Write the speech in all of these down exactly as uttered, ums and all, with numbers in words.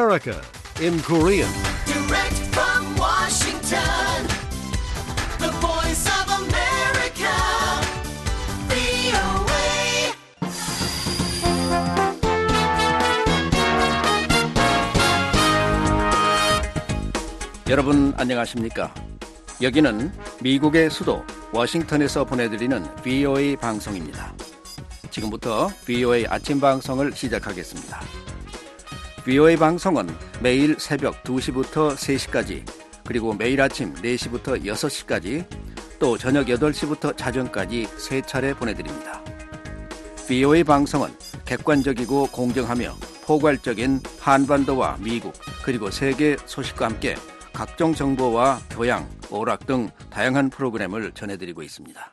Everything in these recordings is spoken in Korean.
America in Korean. Direct from Washington, the voice of America, 브이오에이. 여러분 안녕하십니까? 여기는 미국의 수도 워싱턴에서 보내드리는 브이오에이 방송입니다. 지금부터 브이오에이 아침 방송을 시작하겠습니다. 브이오에이 방송은 매일 새벽 두 시부터 세 시까지, 그리고 매일 아침 네 시부터 여섯 시까지, 또 저녁 여덟 시부터 자정까지 세 차례 보내드립니다. 브이오에이 방송은 객관적이고 공정하며 포괄적인 한반도와 미국 그리고 세계 소식과 함께 각종 정보와 교양, 오락 등 다양한 프로그램을 전해드리고 있습니다.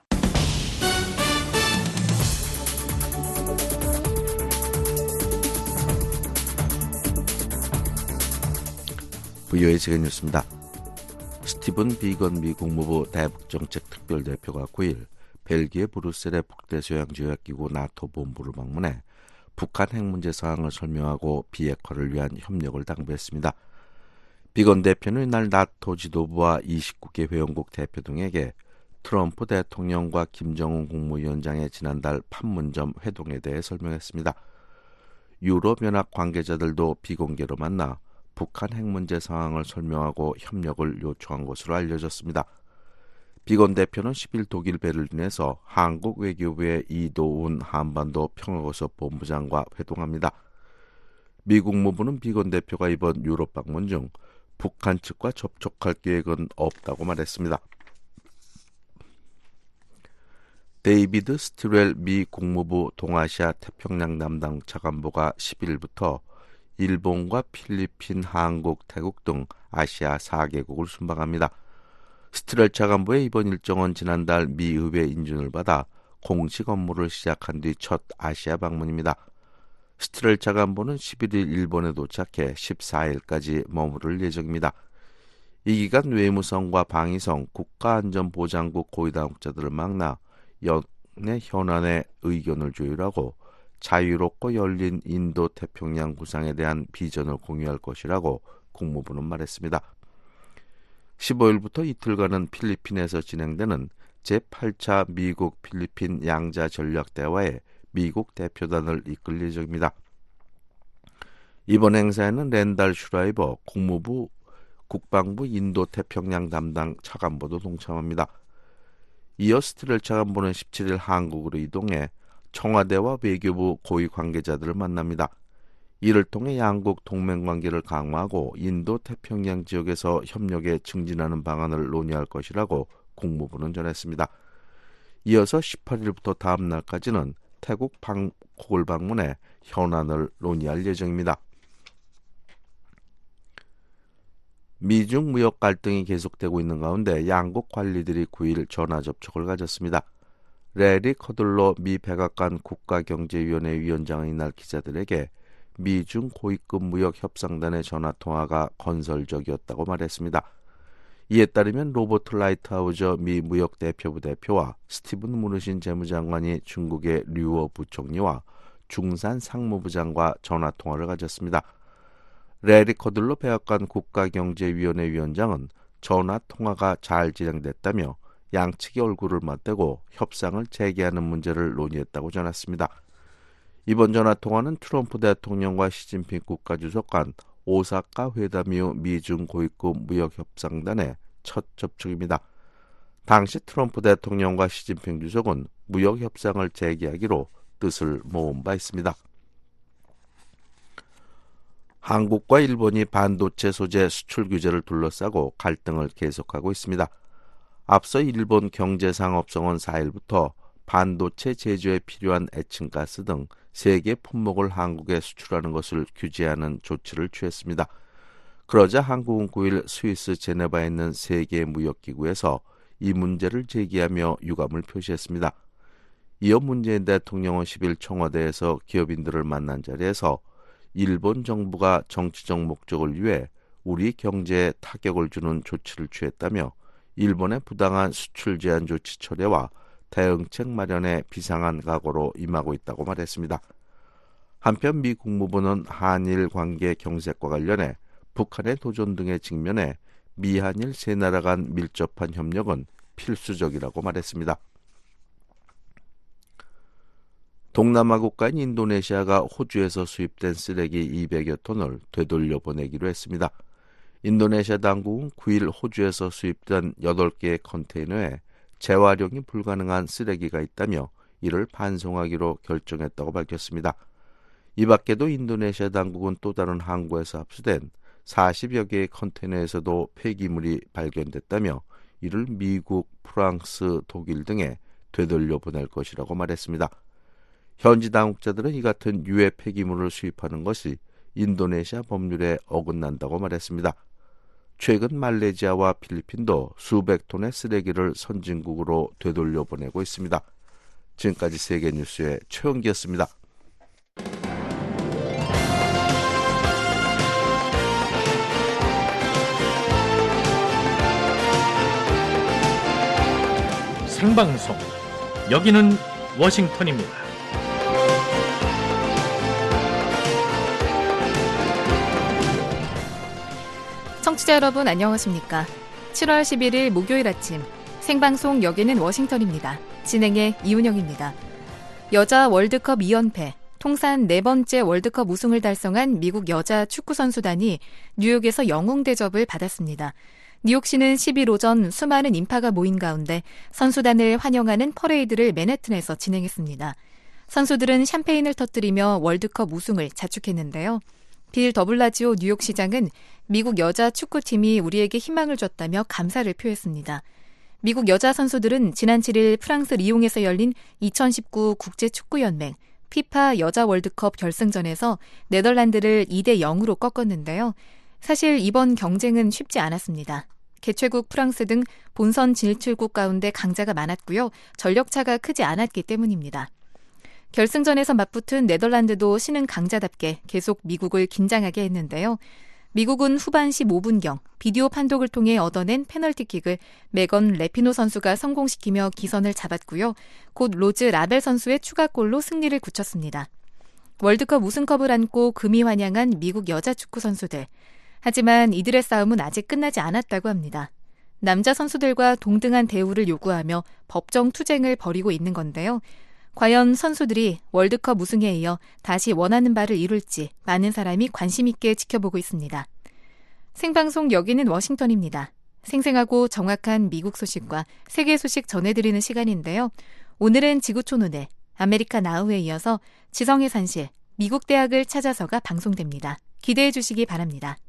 브이오에이 세계 뉴스입니다. 스티븐 비건 미 국무부 대북정책 특별대표가 구 일 벨기에 브뤼셀의 북대서양조약기구 나토 본부를 방문해 북한 핵 문제 상황을 설명하고 비핵화를 위한 협력을 당부했습니다. 비건 대표는 이날 나토 지도부와 이십구 개 회원국 대표 등에게 트럼프 대통령과 김정은 국무위원장의 지난달 판문점 회동에 대해 설명했습니다. 유럽연합 관계자들도 비공개로 만나 북한 핵 문제 상황을 설명하고 협력을 요청한 것으로 알려졌습니다. 비건 대표는 십 일 독일 베를린에서 한국 외교부의 이도운 한반도 평화고섭 본부장과 회동합니다. 미 국무부는 비건 대표가 이번 유럽 방문 중 북한 측과 접촉할 계획은 없다고 말했습니다. 데이비드 스티렐 미 국무부 동아시아 태평양 담당 차관보가 십 일부터 일본과 필리핀, 한국, 태국 등 아시아 사 개국을 순방합니다. 스티렐 차관보의 이번 일정은 지난달 미 의회 인준을 받아 공식 업무를 시작한 뒤 첫 아시아 방문입니다. 스티렐 차관보는 십일 일 일본에 도착해 십사 일까지 머무를 예정입니다. 이 기간 외무성과 방위성, 국가안전보장국 고위당국자들을 만나 연내 현안의 의견을 조율하고 자유롭고 열린 인도 태평양 구상에 대한 비전을 공유할 것이라고 국무부는 말했습니다. 십오 일부터 이틀간은 필리핀에서 진행되는 제팔 차 미국 필리핀 양자 전략 대화에 미국 대표단을 이끌 예정입니다. 이번 행사에는 랜달 슈라이버 국무부 국방부 인도 태평양 담당 차관보도 동참합니다. 이어 스티렐 차관보는 십칠 일 한국으로 이동해 청와대와 외교부 고위 관계자들을 만납니다. 이를 통해 양국 동맹관계를 강화하고 인도 태평양 지역에서 협력에 증진하는 방안을 논의할 것이라고 국무부는 전했습니다. 이어서 십팔 일부터 다음 날까지는 태국 방콕을 방문해 현안을 논의할 예정입니다. 미중 무역 갈등이 계속되고 있는 가운데 양국 관리들이 구 일 전화 접촉을 가졌습니다. 레리 커들러 미 백악관 국가경제위원회 위원장은 이날 기자들에게 미중 고위급 무역 협상단의 전화통화가 건설적이었다고 말했습니다. 이에 따르면 로버트 라이트하우저 미 무역대표부 대표와 스티븐 무누신 재무장관이 중국의 류어 부총리와 중산 상무부장과 전화통화를 가졌습니다. 레리 커들러 백악관 국가경제위원회 위원장은 전화통화가 잘 진행됐다며 양측이 얼굴을 맞대고 협상을 재개하는 문제를 논의했다고 전했습니다. 이번 전화통화는 트럼프 대통령과 시진핑 국가주석 간 오사카 회담 이후 미중 고위급 무역협상단의 첫 접촉입니다. 당시 트럼프 대통령과 시진핑 주석은 무역협상을 재개하기로 뜻을 모은 바 있습니다. 한국과 일본이 반도체 소재 수출 규제를 둘러싸고 갈등을 계속하고 있습니다. 앞서 일본 경제상업성은 사 일부터 반도체 제조에 필요한 에칭가스 등 세 개 품목을 한국에 수출하는 것을 규제하는 조치를 취했습니다. 그러자 한국은 구 일 스위스 제네바에 있는 세계 무역기구에서 이 문제를 제기하며 유감을 표시했습니다. 이어 문재인 대통령은 십 일 청와대에서 기업인들을 만난 자리에서 일본 정부가 정치적 목적을 위해 우리 경제에 타격을 주는 조치를 취했다며 일본의 부당한 수출 제한 조치 철회와 대응책 마련에 비상한 각오로 임하고 있다고 말했습니다. 한편 미 국무부는 한일 관계 경색과 관련해 북한의 도전 등에 직면해 미한일 세 나라 간 밀접한 협력은 필수적이라고 말했습니다. 동남아 국가인 인도네시아가 호주에서 수입된 쓰레기 이백여 톤을 되돌려 보내기로 했습니다. 인도네시아 당국은 구 일 호주에서 수입된 여덟 개의 컨테이너에 재활용이 불가능한 쓰레기가 있다며 이를 반송하기로 결정했다고 밝혔습니다. 이 밖에도 인도네시아 당국은 또 다른 항구에서 압수된 사십여 개의 컨테이너에서도 폐기물이 발견됐다며 이를 미국, 프랑스, 독일 등에 되돌려 보낼 것이라고 말했습니다. 현지 당국자들은 이 같은 유해 폐기물을 수입하는 것이 인도네시아 법률에 어긋난다고 말했습니다. 최근 말레이시아와 필리핀도 수백 톤의 쓰레기를 선진국으로 되돌려 보내고 있습니다. 지금까지 세계뉴스의 최영기였습니다. 생방송, 여기는 워싱턴입니다. 청취자 여러분 안녕하십니까? 칠월 십일일 목요일 아침 생방송 여기는 워싱턴입니다. 진행의 이은영입니다. 여자 월드컵 이 연패, 통산 네 번째 월드컵 우승을 달성한 미국 여자 축구선수단이 뉴욕에서 영웅 대접을 받았습니다. 뉴욕시는 십일 오전 수많은 인파가 모인 가운데 선수단을 환영하는 퍼레이드를 맨해튼에서 진행했습니다. 선수들은 샴페인을 터뜨리며 월드컵 우승을 자축했는데요. 빌 더블라지오 뉴욕시장은 미국 여자 축구팀이 우리에게 희망을 줬다며 감사를 표했습니다. 미국 여자 선수들은 지난 칠일 프랑스 리옹에서 열린 이천십구 국제축구연맹 피파 여자 월드컵 결승전에서 네덜란드를 이 대 영으로 꺾었는데요. 사실 이번 경쟁은 쉽지 않았습니다. 개최국 프랑스 등 본선 진출국 가운데 강자가 많았고요. 전력차가 크지 않았기 때문입니다. 결승전에서 맞붙은 네덜란드도 신은 강자답게 계속 미국을 긴장하게 했는데요. 미국은 후반 십오 분경 비디오 판독을 통해 얻어낸 페널티킥을 메건 레피노 선수가 성공시키며 기선을 잡았고요. 곧 로즈 라벨 선수의 추가골로 승리를 굳혔습니다. 월드컵 우승컵을 안고 금이 환영한 미국 여자 축구 선수들. 하지만 이들의 싸움은 아직 끝나지 않았다고 합니다. 남자 선수들과 동등한 대우를 요구하며 법정 투쟁을 벌이고 있는 건데요. 과연 선수들이 월드컵 우승에 이어 다시 원하는 바를 이룰지 많은 사람이 관심 있게 지켜보고 있습니다. 생방송 여기는 워싱턴입니다. 생생하고 정확한 미국 소식과 세계 소식 전해드리는 시간인데요. 오늘은 지구촌 오늘, 아메리카 나우에 이어서 지성의 산실, 미국 대학을 찾아서가 방송됩니다. 기대해 주시기 바랍니다.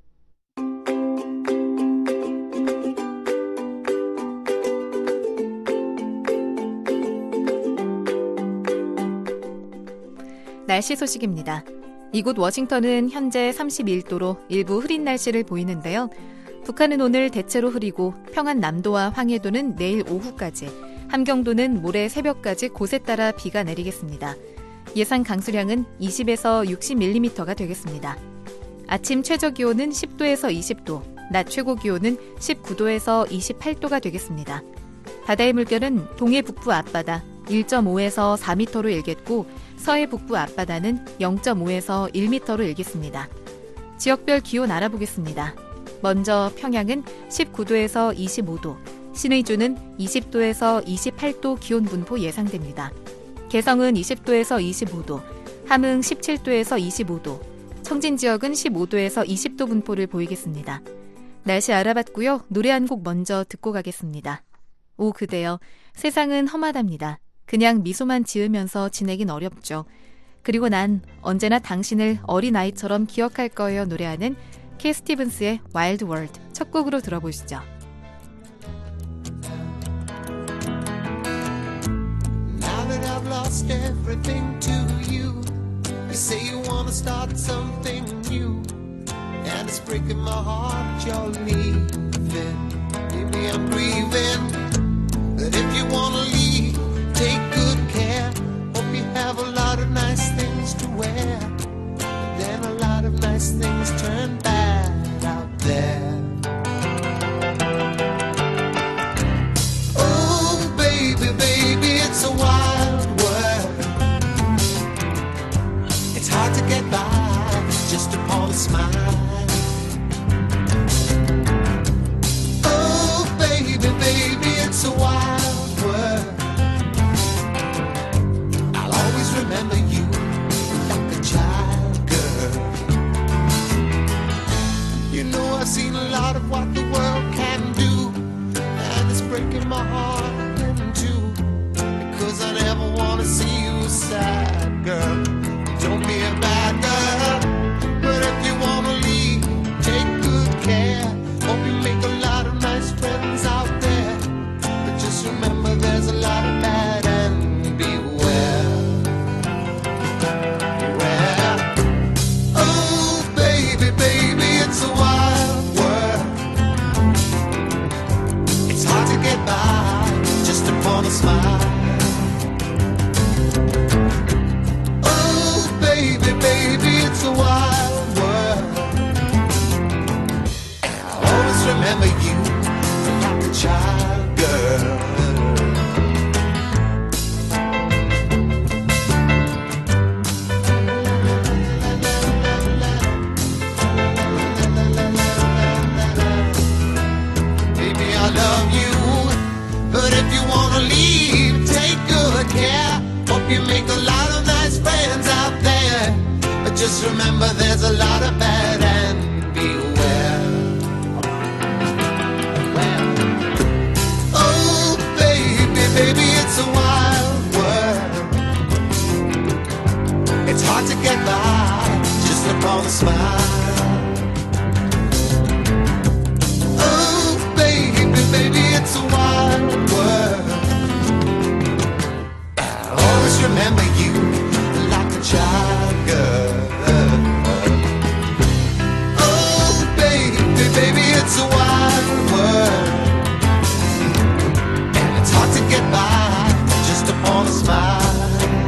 날씨 소식입니다. 이곳 워싱턴은 현재 삼십일 도로 일부 흐린 날씨를 보이는데요. 북한은 오늘 대체로 흐리고 평안 남도와 황해도는 내일 오후까지, 함경도는 모레 새벽까지 곳에 따라 비가 내리겠습니다. 예상 강수량은 이십에서 육십 밀리미터가 되겠습니다. 아침 최저 기온은 십 도에서 이십 도, 낮 최고 기온은 십구 도에서 이십팔 도가 되겠습니다. 바다의 물결은 동해 북부 앞바다 일 점 오에서 사 미터로 일겠고 서해 북부 앞바다는 영 점 오에서 일 미터로 일겠습니다. 지역별 기온 알아보겠습니다. 먼저 평양은 십구 도에서 이십오 도, 신의주는 이십 도에서 이십팔 도 기온 분포 예상됩니다. 개성은 이십 도에서 이십오 도, 함흥 십칠 도에서 이십오 도, 청진 지역은 십오 도에서 이십 도 분포를 보이겠습니다. 날씨 알아봤고요. 노래 한 곡 먼저 듣고 가겠습니다. 오 그대여, 세상은 험하답니다. 그냥 미소만 지으면서 지내긴 어렵죠. 그리고 난 언제나 당신을 어린아이처럼 기억할 거예요 노래하는 캣 스티븐스의 와일드 월드 첫 곡으로 들어보시죠. Now that I've lost everything to you, you say you want to start something new, and it's breaking my heart you're leaving. Maybe I'm grieving, but if you want to leave, take good care. Hope you have a lot of nice things to wear, but then a lot of nice things turn bad out there. Oh baby, baby, it's a wild world. It's part of what the world can do, and it's breaking my heart in two, because I never want to see you sad, girl. Don't be a bad girl, but if you want to leave, take good care. Hope you make a lot of nice friends out there, but just remember there's a lot of bad, and beware. Beware. Oh baby, baby, it's a wild world. It's hard to get by just upon a smile. Oh baby, baby, it's a wild world. And I'll always remember you like a child, girl. Baby, I love you, but if you wanna leave, take good care. Hope you make a lot of nice friends out there, but just remember there's a lot of bad, and beware. Oh baby, baby, it's a wild world. It's hard to get by just upon a smile. Oh baby, baby, it's a wild world. I'll always remember you like a child, girl. Oh baby, baby, it's a wild world, and it's hard to get by just upon a smile.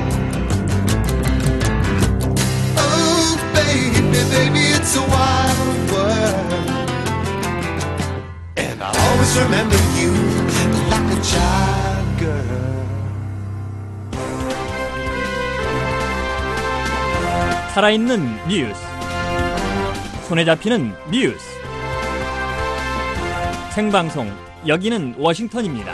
Oh baby, baby, it's a wild world, and I'll always remember you like a child, girl. 살아있는 뉴스, 손에 잡히는 뉴스, 생방송, 여기는 워싱턴입니다.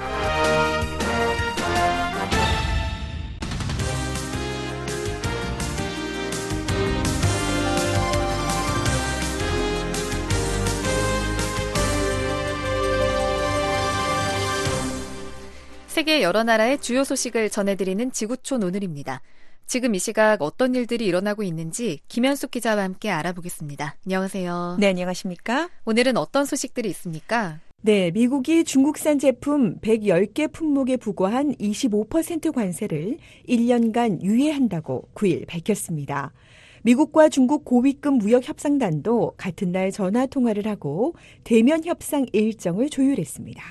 세계 여러 나라의 주요 소식을 전해드리는 지구촌 오늘입니다. 지금 이 시각 어떤 일들이 일어나고 있는지 김현숙 기자와 함께 알아보겠습니다. 안녕하세요. 네, 안녕하십니까? 오늘은 어떤 소식들이 있습니까? 네, 미국이 중국산 제품 백십 개 품목에 부과한 이십오 퍼센트 관세를 일 년간 유예한다고 구일 밝혔습니다. 미국과 중국 고위급 무역협상단도 같은 날 전화통화를 하고 대면 협상 일정을 조율했습니다.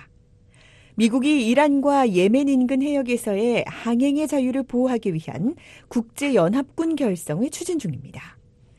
미국이 이란과 예멘 인근 해역에서의 항행의 자유를 보호하기 위한 국제연합군 결성을 추진 중입니다.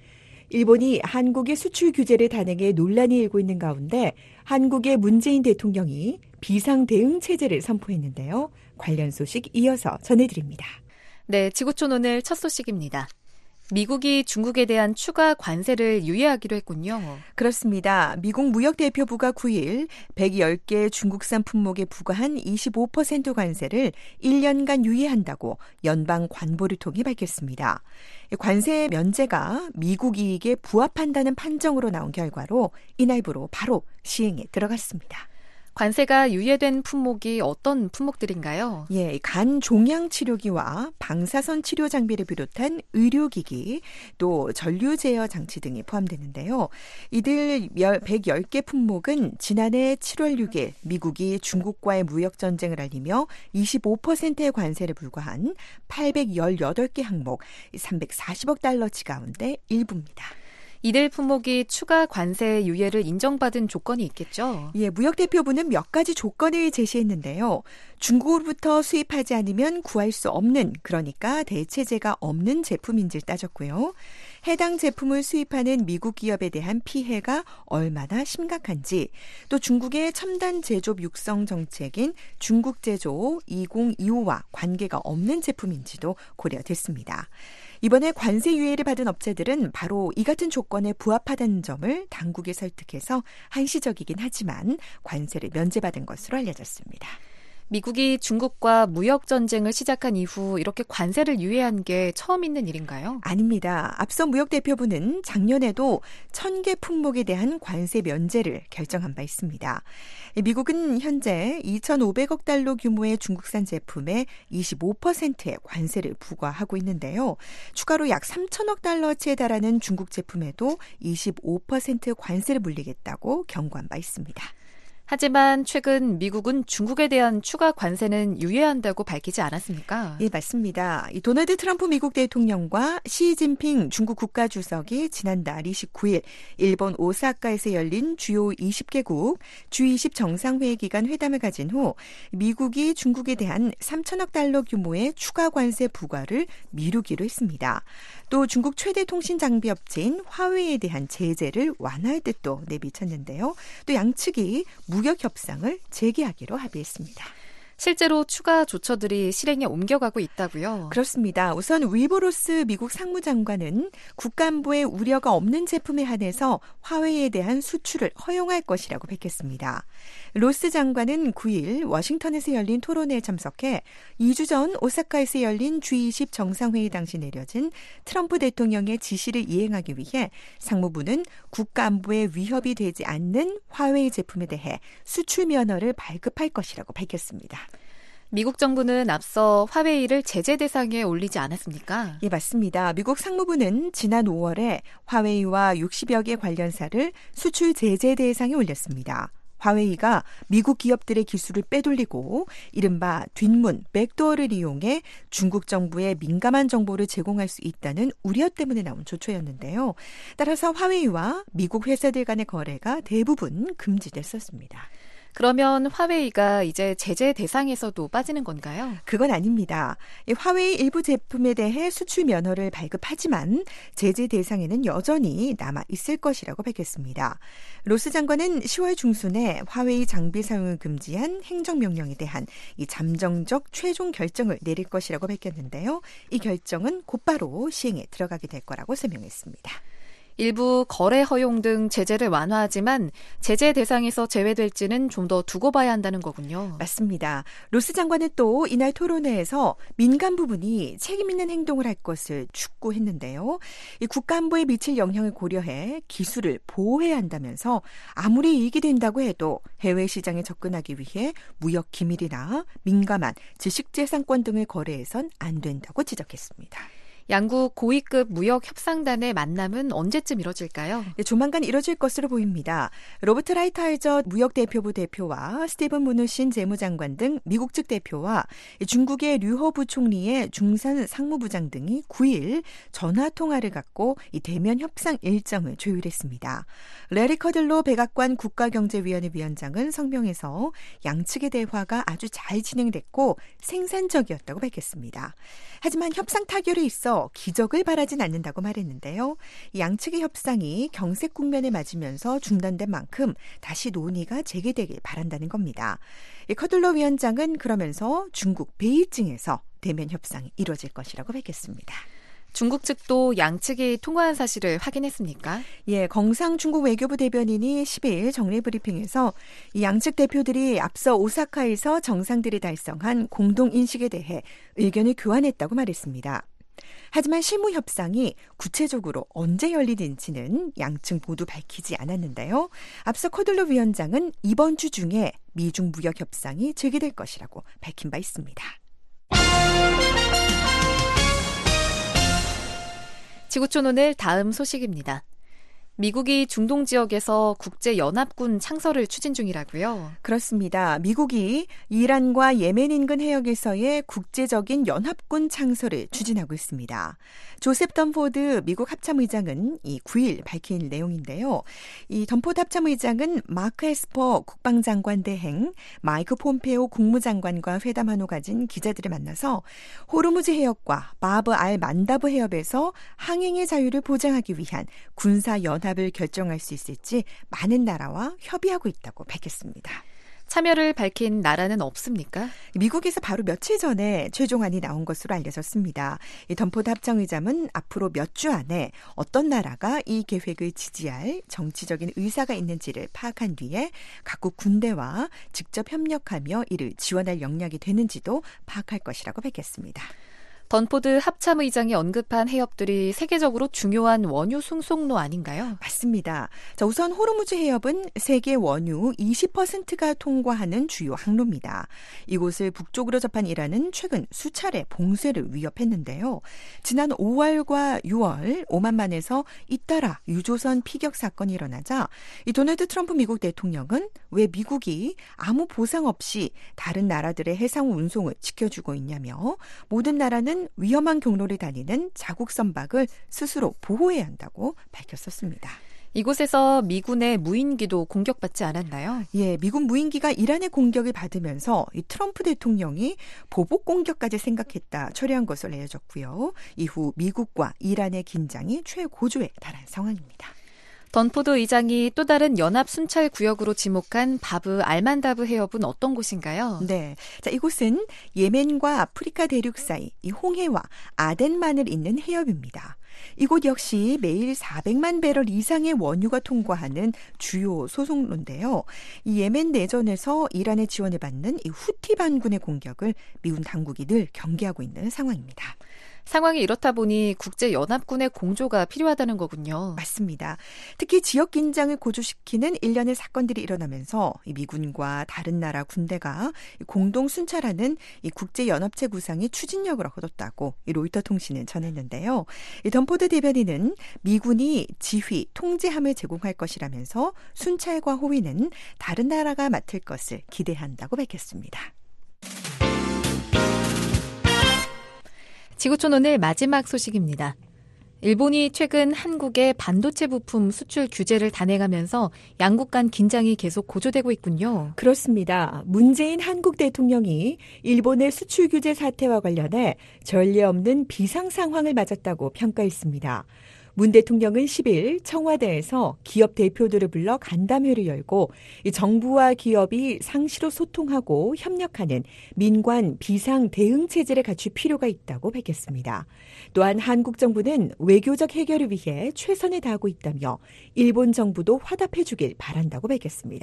일본이 한국의 수출 규제를 단행해 논란이 일고 있는 가운데 한국의 문재인 대통령이 비상대응 체제를 선포했는데요. 관련 소식 이어서 전해드립니다. 네, 지구촌 오늘 첫 소식입니다. 미국이 중국에 대한 추가 관세를 유예하기로 했군요. 그렇습니다. 미국 무역대표부가 구일 백십 개 중국산 품목에 부과한 이십오 퍼센트 관세를 일 년간 유예한다고 연방관보를 통해 밝혔습니다. 관세 면제가 미국 이익에 부합한다는 판정으로 나온 결과로 이날부로 바로 시행에 들어갔습니다. 관세가 유예된 품목이 어떤 품목들인가요? 예, 간 종양 치료기와 방사선 치료 장비를 비롯한 의료기기, 또 전류 제어 장치 등이 포함되는데요. 이들 백십 개 품목은 지난해 칠월 육일 미국이 중국과의 무역 전쟁을 알리며 이십오 퍼센트의 관세를 부과한 팔백십팔 개 항목, 삼백사십억 달러치 가운데 일부입니다. 이들 품목이 추가 관세 유예를 인정받은 조건이 있겠죠? 예, 무역대표부는 몇 가지 조건을 제시했는데요. 중국으로부터 수입하지 않으면 구할 수 없는, 그러니까 대체재가 없는 제품인지를 따졌고요. 해당 제품을 수입하는 미국 기업에 대한 피해가 얼마나 심각한지, 또 중국의 첨단 제조업 육성 정책인 중국 제조 이천이십오와 관계가 없는 제품인지도 고려됐습니다. 이번에 관세 유예를 받은 업체들은 바로 이 같은 조건에 부합하다는 점을 당국에 설득해서 한시적이긴 하지만 관세를 면제받은 것으로 알려졌습니다. 미국이 중국과 무역 전쟁을 시작한 이후 이렇게 관세를 유예한 게 처음 있는 일인가요? 아닙니다. 앞서 무역대표부는 작년에도 천 개 품목에 대한 관세 면제를 결정한 바 있습니다. 미국은 현재 이천오백억 달러 규모의 중국산 제품에 이십오 퍼센트의 관세를 부과하고 있는데요. 추가로 약 삼천억 달러치에 달하는 중국 제품에도 이십오 퍼센트 관세를 물리겠다고 경고한 바 있습니다. 하지만 최근 미국은 중국에 대한 추가 관세는 유예한다고 밝히지 않았습니까? 예, 맞습니다. 이 도널드 트럼프 미국 대통령과 시진핑 중국 국가주석이 지난달 이십구 일 일본 오사카에서 열린 주요 이십 개국 지 이십 정상회의 기간 회담을 가진 후 미국이 중국에 대한 삼천억 달러 규모의 추가 관세 부과를 미루기로 했습니다. 또 중국 최대 통신 장비 업체인 화웨이에 대한 제재를 완화할 뜻도 내비쳤는데요. 또 양측이 무역 협상을 재개하기로 합의했습니다. 실제로 추가 조처들이 실행에 옮겨가고 있다고요? 그렇습니다. 우선 윌버로스 미국 상무장관은 국가안보에 우려가 없는 제품에 한해서 화웨이에 대한 수출을 허용할 것이라고 밝혔습니다. 로스 장관은 구 일 워싱턴에서 열린 토론회에 참석해 이 주 전 오사카에서 열린 지 이십 정상회의 당시 내려진 트럼프 대통령의 지시를 이행하기 위해 상무부는 국가안보에 위협이 되지 않는 화웨이 제품에 대해 수출 면허를 발급할 것이라고 밝혔습니다. 미국 정부는 앞서 화웨이를 제재 대상에 올리지 않았습니까? 예, 맞습니다. 미국 상무부는 지난 오월에 화웨이와 육십여 개 관련사를 수출 제재 대상에 올렸습니다. 화웨이가 미국 기업들의 기술을 빼돌리고 이른바 뒷문, 백도어를 이용해 중국 정부에 민감한 정보를 제공할 수 있다는 우려 때문에 나온 조처였는데요. 따라서 화웨이와 미국 회사들 간의 거래가 대부분 금지됐었습니다. 그러면 화웨이가 이제 제재 대상에서도 빠지는 건가요? 그건 아닙니다. 화웨이 일부 제품에 대해 수출 면허를 발급하지만 제재 대상에는 여전히 남아 있을 것이라고 밝혔습니다. 로스 장관은 시월 중순에 화웨이 장비 사용을 금지한 행정명령에 대한 이 잠정적 최종 결정을 내릴 것이라고 밝혔는데요. 이 결정은 곧바로 시행에 들어가게 될 거라고 설명했습니다. 일부 거래 허용 등 제재를 완화하지만 제재 대상에서 제외될지는 좀 더 두고 봐야 한다는 거군요. 맞습니다. 로스 장관은 또 이날 토론회에서 민간 부분이 책임 있는 행동을 할 것을 촉구했는데요. 이 국가안보에 미칠 영향을 고려해 기술을 보호해야 한다면서 아무리 이익이 된다고 해도 해외 시장에 접근하기 위해 무역 기밀이나 민감한 지식재산권 등을 거래해선 안 된다고 지적했습니다. 양국 고위급 무역 협상단의 만남은 언제쯤 이뤄질까요? 네, 조만간 이뤄질 것으로 보입니다. 로버트 라이트하이저 무역대표부 대표와 스티븐 무누신 재무장관 등 미국 측 대표와 중국의 류허 부총리의 중산 상무부장 등이 구 일 전화통화를 갖고 이 대면 협상 일정을 조율했습니다. 레리 커들로 백악관 국가경제위원회 위원장은 성명에서 양측의 대화가 아주 잘 진행됐고 생산적이었다고 밝혔습니다. 하지만 협상 타결에 있어 기적을 바라진 않는다고 말했는데요. 양측의 협상이 경색 국면에 맞으면서 중단된 만큼 다시 논의가 재개되길 바란다는 겁니다. 커들러 위원장은 그러면서 중국 베이징에서 대면 협상이 이루어질 것이라고 밝혔습니다. 중국 측도 양측이 통화한 사실을 확인했습니까? 예, 경상 중국 외교부 대변인이 십일 정례 브리핑에서 이 양측 대표들이 앞서 오사카에서 정상들이 달성한 공동인식에 대해 의견을 교환했다고 말했습니다. 하지만 실무 협상이 구체적으로 언제 열리는지는 양측 모두 밝히지 않았는데요. 앞서 커들러 위원장은 이번 주 중에 미중 무역 협상이 재개될 것이라고 밝힌 바 있습니다. 지구촌 오늘 다음 소식입니다. 미국이 중동 지역에서 국제연합군 창설을 추진 중이라고요? 그렇습니다. 미국이 이란과 예멘 인근 해역에서의 국제적인 연합군 창설을 추진하고 있습니다. 조셉 덤포드 미국 합참의장은 이 구 일 밝힌 내용인데요. 이 덤포드 합참의장은 마크 에스퍼 국방장관 대행, 마이크 폼페오 국무장관과 회담한 후 가진 기자들을 만나서 호르무즈 해역과 바브 알 만다브 해협에서 항행의 자유를 보장하기 위한 군사 연합 을 결정할 수 있을지 많은 나라와 협의하고 있다고 밝혔습니다. 참여를 밝힌 나라는 없습니까? 미국에서 바로 며칠 전에 최종안이 나온 것으로 알려졌습니다. 이 던포드 합정의장은 앞으로 몇 주 안에 어떤 나라가 이 계획을 지지할 정치적인 의사가 있는지를 파악한 뒤에 각국 군대와 직접 협력하며 이를 지원할 역량이 되는지도 파악할 것이라고 밝혔습니다. 던포드 합참의장이 언급한 해협들이 세계적으로 중요한 원유输送로 아닌가요? 맞습니다. 자, 우선 호르무즈 해협은 세계 원유 이십 퍼센트가 통과하는 주요 항로입니다. 이곳을 북쪽으로 접한 이란은 최근 수차례 봉쇄를 위협했는데요. 지난 오월과 유월 오만만에서 잇따라 유조선 피격 사건이 일어나자 이 도널드 트럼프 미국 대통령은 왜 미국이 아무 보상 없이 다른 나라들의 해상 운송을 지켜주고 있냐며 모든 나라는 위험한 경로를 다니는 자국 선박을 스스로 보호해야 한다고 밝혔었습니다. 이곳에서 미군의 무인기도 공격받지 않았나요? 예, 미군 무인기가 이란의 공격을 받으면서 이 트럼프 대통령이 보복 공격까지 생각했다 처리한 것으로 알려졌고요. 이후 미국과 이란의 긴장이 최고조에 달한 상황입니다. 던포드 의장이 또 다른 연합 순찰 구역으로 지목한 바브 알만다브 해협은 어떤 곳인가요? 네, 자 이곳은 예멘과 아프리카 대륙 사이 이 홍해와 아덴만을 잇는 해협입니다. 이곳 역시 매일 사백만 배럴 이상의 원유가 통과하는 주요 소송로인데요. 이 예멘 내전에서 이란의 지원을 받는 이 후티 반군의 공격을 미군 당국이 늘 경계하고 있는 상황입니다. 상황이 이렇다 보니 국제연합군의 공조가 필요하다는 거군요. 맞습니다. 특히 지역 긴장을 고조시키는 일련의 사건들이 일어나면서 이 미군과 다른 나라 군대가 공동 순찰하는 이 국제연합체 구상이 추진력을 얻었다고 이 로이터 통신은 전했는데요. 이 던포드 대변인은 미군이 지휘, 통제함을 제공할 것이라면서 순찰과 호위는 다른 나라가 맡을 것을 기대한다고 밝혔습니다. 지구촌 오늘 마지막 소식입니다. 일본이 최근 한국의 반도체 부품 수출 규제를 단행하면서 양국 간 긴장이 계속 고조되고 있군요. 그렇습니다. 문재인 한국 대통령이 일본의 수출 규제 사태와 관련해 전례 없는 비상 상황을 맞았다고 평가했습니다. 문 대통령은 십일 청와대에서 기업 대표들을 불러 간담회를 열고 이 정부와 기업이 상시로 소통하고 협력하는 민관 비상 대응 체제를 갖출 필요가 있다고 밝혔습니다. 또한 한국 정부는 외교적 해결을 위해 최선을 다하고 있다며 일본 정부도 화답해 주길 바란다고 밝혔습니다.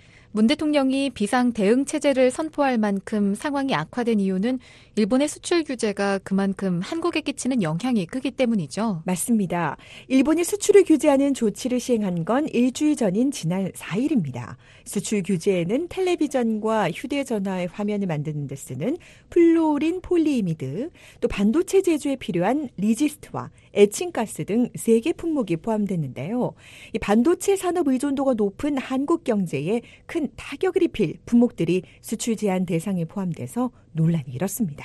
문 대통령이 비상 대응 체제를 선포할 만큼 상황이 악화된 이유는 일본의 수출 규제가 그만큼 한국에 끼치는 영향이 크기 때문이죠. 맞습니다. 일본이 수출을 규제하는 조치를 시행한 건 일주일 전인 지난 사 일입니다. 수출 규제에는 텔레비전과 휴대전화의 화면을 만드는 데 쓰는 플루오린 폴리이미드, 또 반도체 제조에 필요한 리지스트와 에칭가스 등 세 개 품목이 포함됐는데요. 이 반도체 산업 의존도가 높은 한국 경제에 큰 타격을 입힐 품목들이 수출 제한 대상에 포함돼서 논란이 일었습니다.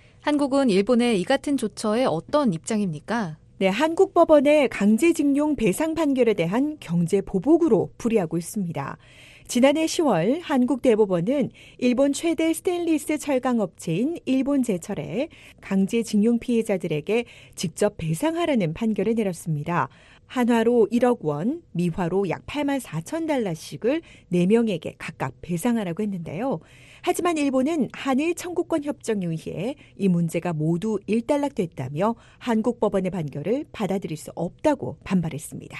한국은 일본의 이 같은 조처에 어떤 입장입니까? 네, 한국 법원의 강제징용 배상 판결에 대한 경제 보복으로 풀이하고 있습니다. 지난해 시월 한국 대법원은 일본 최대 스테인리스 철강 업체인 일본제철에 강제징용 피해자들에게 직접 배상하라는 판결을 내렸습니다. 한화로 일억 원, 미화로 약 팔만 사천 달러씩을 네 명에게 각각 배상하라고 했는데요. 하지만 일본은 한일 청구권 협정에 의해 이 문제가 모두 일단락됐다며 한국 법원의 판결을 받아들일 수 없다고 반발했습니다.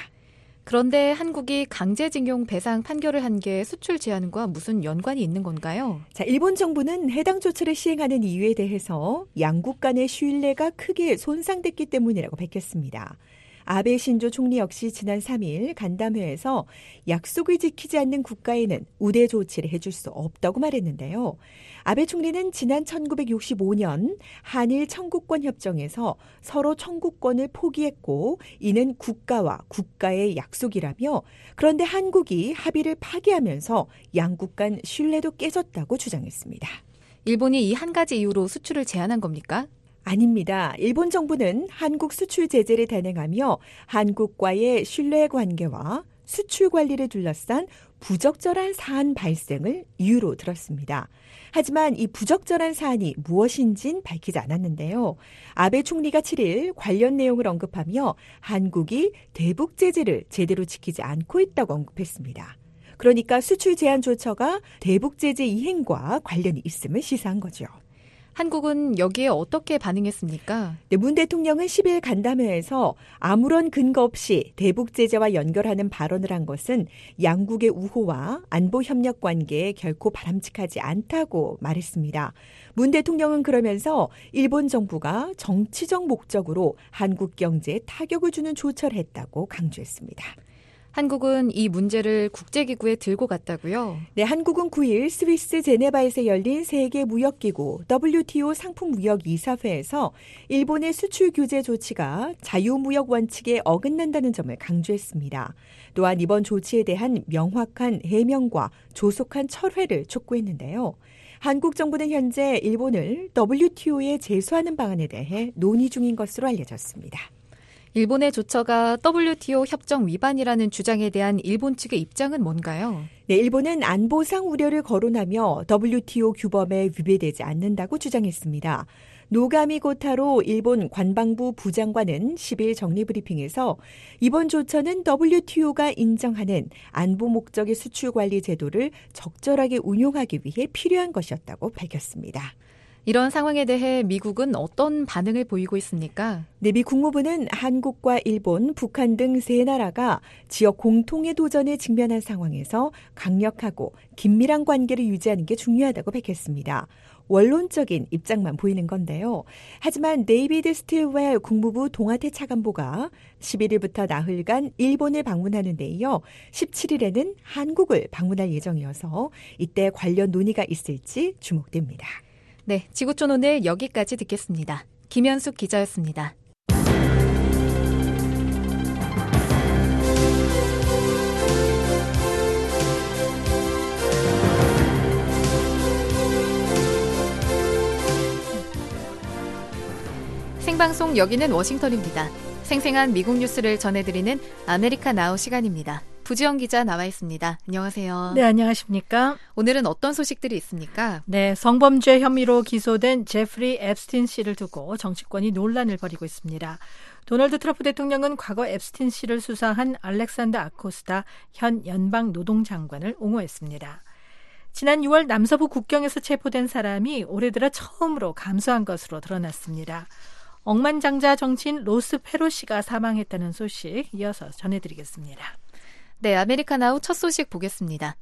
그런데 한국이 강제징용 배상 판결을 한 게 수출 제한과 무슨 연관이 있는 건가요? 자, 일본 정부는 해당 조처를 시행하는 이유에 대해서 양국 간의 신뢰가 크게 손상됐기 때문이라고 밝혔습니다. 아베 신조 총리 역시 지난 삼 일 간담회에서 약속을 지키지 않는 국가에는 우대 조치를 해줄 수 없다고 말했는데요. 아베 총리는 지난 천구백육십오 년 한일 청구권 협정에서 서로 청구권을 포기했고 이는 국가와 국가의 약속이라며 그런데 한국이 합의를 파기하면서 양국 간 신뢰도 깨졌다고 주장했습니다. 일본이 이 한 가지 이유로 수출을 제한한 겁니까? 아닙니다. 일본 정부는 한국 수출 제재를 단행하며 한국과의 신뢰 관계와 수출 관리를 둘러싼 부적절한 사안 발생을 이유로 들었습니다. 하지만 이 부적절한 사안이 무엇인진 밝히지 않았는데요. 아베 총리가 칠 일 관련 내용을 언급하며 한국이 대북 제재를 제대로 지키지 않고 있다고 언급했습니다. 그러니까 수출 제한 조처가 대북 제재 이행과 관련이 있음을 시사한 거죠. 한국은 여기에 어떻게 반응했습니까? 네, 문 대통령은 십 일 간담회에서 아무런 근거 없이 대북 제재와 연결하는 발언을 한 것은 양국의 우호와 안보 협력 관계에 결코 바람직하지 않다고 말했습니다. 문 대통령은 그러면서 일본 정부가 정치적 목적으로 한국 경제에 타격을 주는 조처를 했다고 강조했습니다. 한국은 이 문제를 국제기구에 들고 갔다고요? 네, 한국은 구 일 스위스 제네바에서 열린 세계무역기구 더블유티오 상품무역이사회에서 일본의 수출 규제 조치가 자유무역 원칙에 어긋난다는 점을 강조했습니다. 또한 이번 조치에 대한 명확한 해명과 조속한 철회를 촉구했는데요. 한국 정부는 현재 일본을 더블유티오에 제소하는 방안에 대해 논의 중인 것으로 알려졌습니다. 일본의 조처가 더블유티오 협정 위반이라는 주장에 대한 일본 측의 입장은 뭔가요? 네, 일본은 안보상 우려를 거론하며 더블유티오 규범에 위배되지 않는다고 주장했습니다. 노가미 고타로 일본 관방부 부장관은 십 일 정리브리핑에서 이번 조처는 더블유티오가 인정하는 안보 목적의 수출 관리 제도를 적절하게 운용하기 위해 필요한 것이었다고 밝혔습니다. 이런 상황에 대해 미국은 어떤 반응을 보이고 있습니까? 네, 미 국무부는 한국과 일본, 북한 등 세 나라가 지역 공통의 도전에 직면한 상황에서 강력하고 긴밀한 관계를 유지하는 게 중요하다고 밝혔습니다. 원론적인 입장만 보이는 건데요. 하지만 데이비드 스틸웰 국무부 동아태 차관보가 십일 일부터 나흘간 일본을 방문하는 데 이어 십칠 일에는 한국을 방문할 예정이어서 이때 관련 논의가 있을지 주목됩니다. 네, 지구촌 오늘 여기까지 듣겠습니다. 김현숙 기자였습니다. 생방송 여기는 워싱턴입니다. 생생한 미국 뉴스를 전해드리는 아메리카 나우 시간입니다. 부지영 기자 나와 있습니다. 안녕하세요. 네, 안녕하십니까? 오늘은 어떤 소식들이 있습니까? 네, 성범죄 혐의로 기소된 제프리 앱스틴 씨를 두고 정치권이 논란을 벌이고 있습니다. 도널드 트럼프 대통령은 과거 앱스틴 씨를 수사한 알렉산더 아코스타 현 연방 노동장관을 옹호했습니다. 지난 유월 남서부 국경에서 체포된 사람이 올해 들어 처음으로 감소한 것으로 드러났습니다. 억만장자 정치인 로스 페로 씨가 사망했다는 소식 이어서 전해드리겠습니다. 네, 아메리카나우 첫 소식 보겠습니다.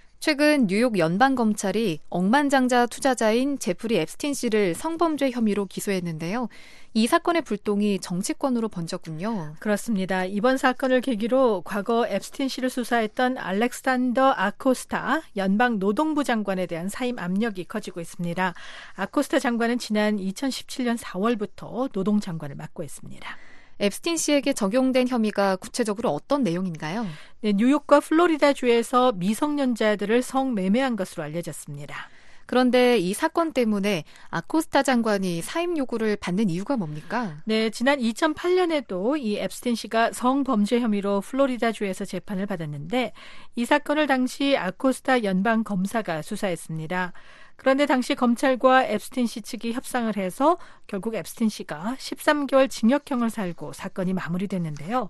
최근 뉴욕 연방검찰이 억만장자 투자자인 제프리 앱스틴 씨를 성범죄 혐의로 기소했는데요. 이 사건의 불똥이 정치권으로 번졌군요. 그렇습니다. 이번 사건을 계기로 과거 앱스틴 씨를 수사했던 알렉산더 아코스타 연방 노동부 장관에 대한 사임 압력이 커지고 있습니다. 아코스타 장관은 지난 이천십칠 년 사월부터 노동장관을 맡고 있습니다. 앱스틴 씨에게 적용된 혐의가 구체적으로 어떤 내용인가요? 네, 뉴욕과 플로리다주에서 미성년자들을 성매매한 것으로 알려졌습니다. 그런데 이 사건 때문에 아코스타 장관이 사임 요구를 받는 이유가 뭡니까? 네, 지난 이천팔 년에도 이 앱스틴 씨가 성범죄 혐의로 플로리다주에서 재판을 받았는데 이 사건을 당시 아코스타 연방 검사가 수사했습니다. 그런데 당시 검찰과 앱스틴 씨 측이 협상을 해서 결국 앱스틴 씨가 십삼 개월 징역형을 살고 사건이 마무리됐는데요.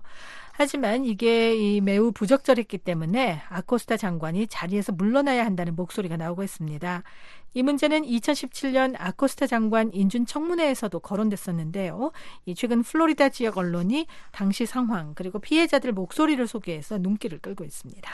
하지만 이게 이 매우 부적절했기 때문에 아코스타 장관이 자리에서 물러나야 한다는 목소리가 나오고 있습니다. 이 문제는 이천십칠 년 아코스타 장관 인준 청문회에서도 거론됐었는데요. 이 최근 플로리다 지역 언론이 당시 상황 그리고 피해자들 목소리를 소개해서 눈길을 끌고 있습니다.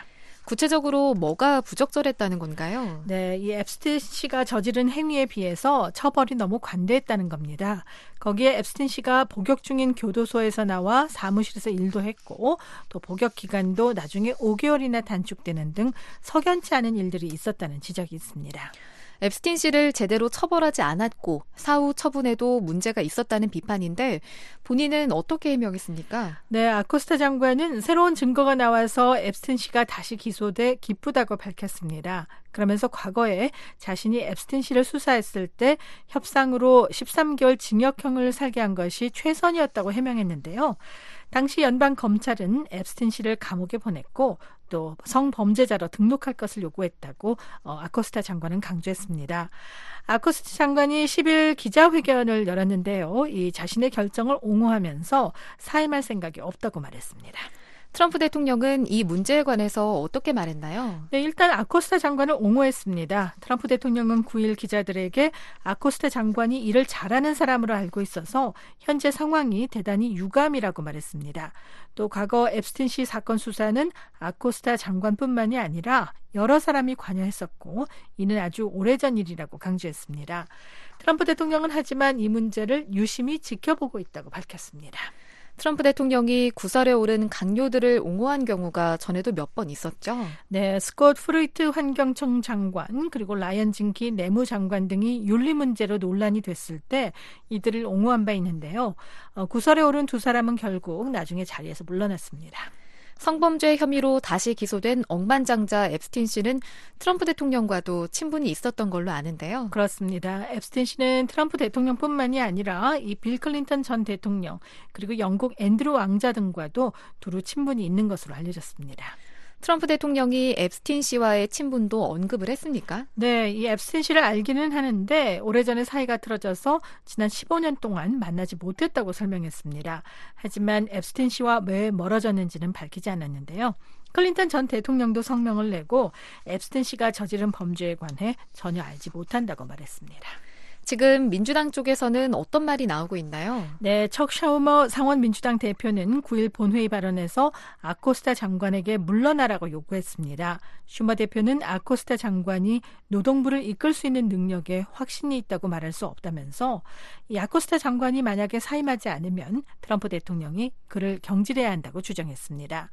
구체적으로 뭐가 부적절했다는 건가요? 네, 이 앱스틴 씨가 저지른 행위에 비해서 처벌이 너무 관대했다는 겁니다. 거기에 앱스틴 씨가 복역 중인 교도소에서 나와 사무실에서 일도 했고 또 복역 기간도 나중에 오 개월이나 단축되는 등 석연치 않은 일들이 있었다는 지적이 있습니다. 앱스틴 씨를 제대로 처벌하지 않았고 사후 처분에도 문제가 있었다는 비판인데 본인은 어떻게 해명했습니까? 네, 아코스타 장관은 새로운 증거가 나와서 앱스틴 씨가 다시 기소돼 기쁘다고 밝혔습니다. 그러면서 과거에 자신이 앱스틴 씨를 수사했을 때 협상으로 십삼 개월 징역형을 살게 한 것이 최선이었다고 해명했는데요. 당시 연방 검찰은 앱스틴 씨를 감옥에 보냈고 또 성범죄자로 등록할 것을 요구했다고 어, 아코스타 장관은 강조했습니다. 아코스타 장관이 십 일 기자회견을 열었는데요. 이 자신의 결정을 옹호하면서 사임할 생각이 없다고 말했습니다. 트럼프 대통령은 이 문제에 관해서 어떻게 말했나요? 네, 일단 아코스타 장관을 옹호했습니다. 트럼프 대통령은 구 일 기자들에게 아코스타 장관이 일을 잘하는 사람으로 알고 있어서 현재 상황이 대단히 유감이라고 말했습니다. 또 과거 앱스틴 씨 사건 수사는 아코스타 장관뿐만이 아니라 여러 사람이 관여했었고 이는 아주 오래전 일이라고 강조했습니다. 트럼프 대통령은 하지만 이 문제를 유심히 지켜보고 있다고 밝혔습니다. 트럼프 대통령이 구설에 오른 강요들을 옹호한 경우가 전에도 몇 번 있었죠. 네, 스콧 프루이트 환경청 장관 그리고 라이언 징키 내무장관 등이 윤리 문제로 논란이 됐을 때 이들을 옹호한 바 있는데요. 어, 구설에 오른 두 사람은 결국 나중에 자리에서 물러났습니다. 성범죄 혐의로 다시 기소된 억만장자 앱스틴 씨는 트럼프 대통령과도 친분이 있었던 걸로 아는데요. 그렇습니다. 앱스틴 씨는 트럼프 대통령뿐만이 아니라 이 빌 클린턴 전 대통령 그리고 영국 앤드루 왕자 등과도 두루 친분이 있는 것으로 알려졌습니다. 트럼프 대통령이 앱스틴 씨와의 친분도 언급을 했습니까? 네, 이 앱스틴 씨를 알기는 하는데 오래전에 사이가 틀어져서 지난 십오 년 동안 만나지 못했다고 설명했습니다. 하지만 앱스틴 씨와 왜 멀어졌는지는 밝히지 않았는데요. 클린턴 전 대통령도 성명을 내고 앱스틴 씨가 저지른 범죄에 관해 전혀 알지 못한다고 말했습니다. 지금 민주당 쪽에서는 어떤 말이 나오고 있나요? 네, 척 샤우머 상원 민주당 대표는 구 일 본회의 발언에서 아코스타 장관에게 물러나라고 요구했습니다. 슈머 대표는 아코스타 장관이 노동부를 이끌 수 있는 능력에 확신이 있다고 말할 수 없다면서 이 아코스타 장관이 만약에 사임하지 않으면 트럼프 대통령이 그를 경질해야 한다고 주장했습니다.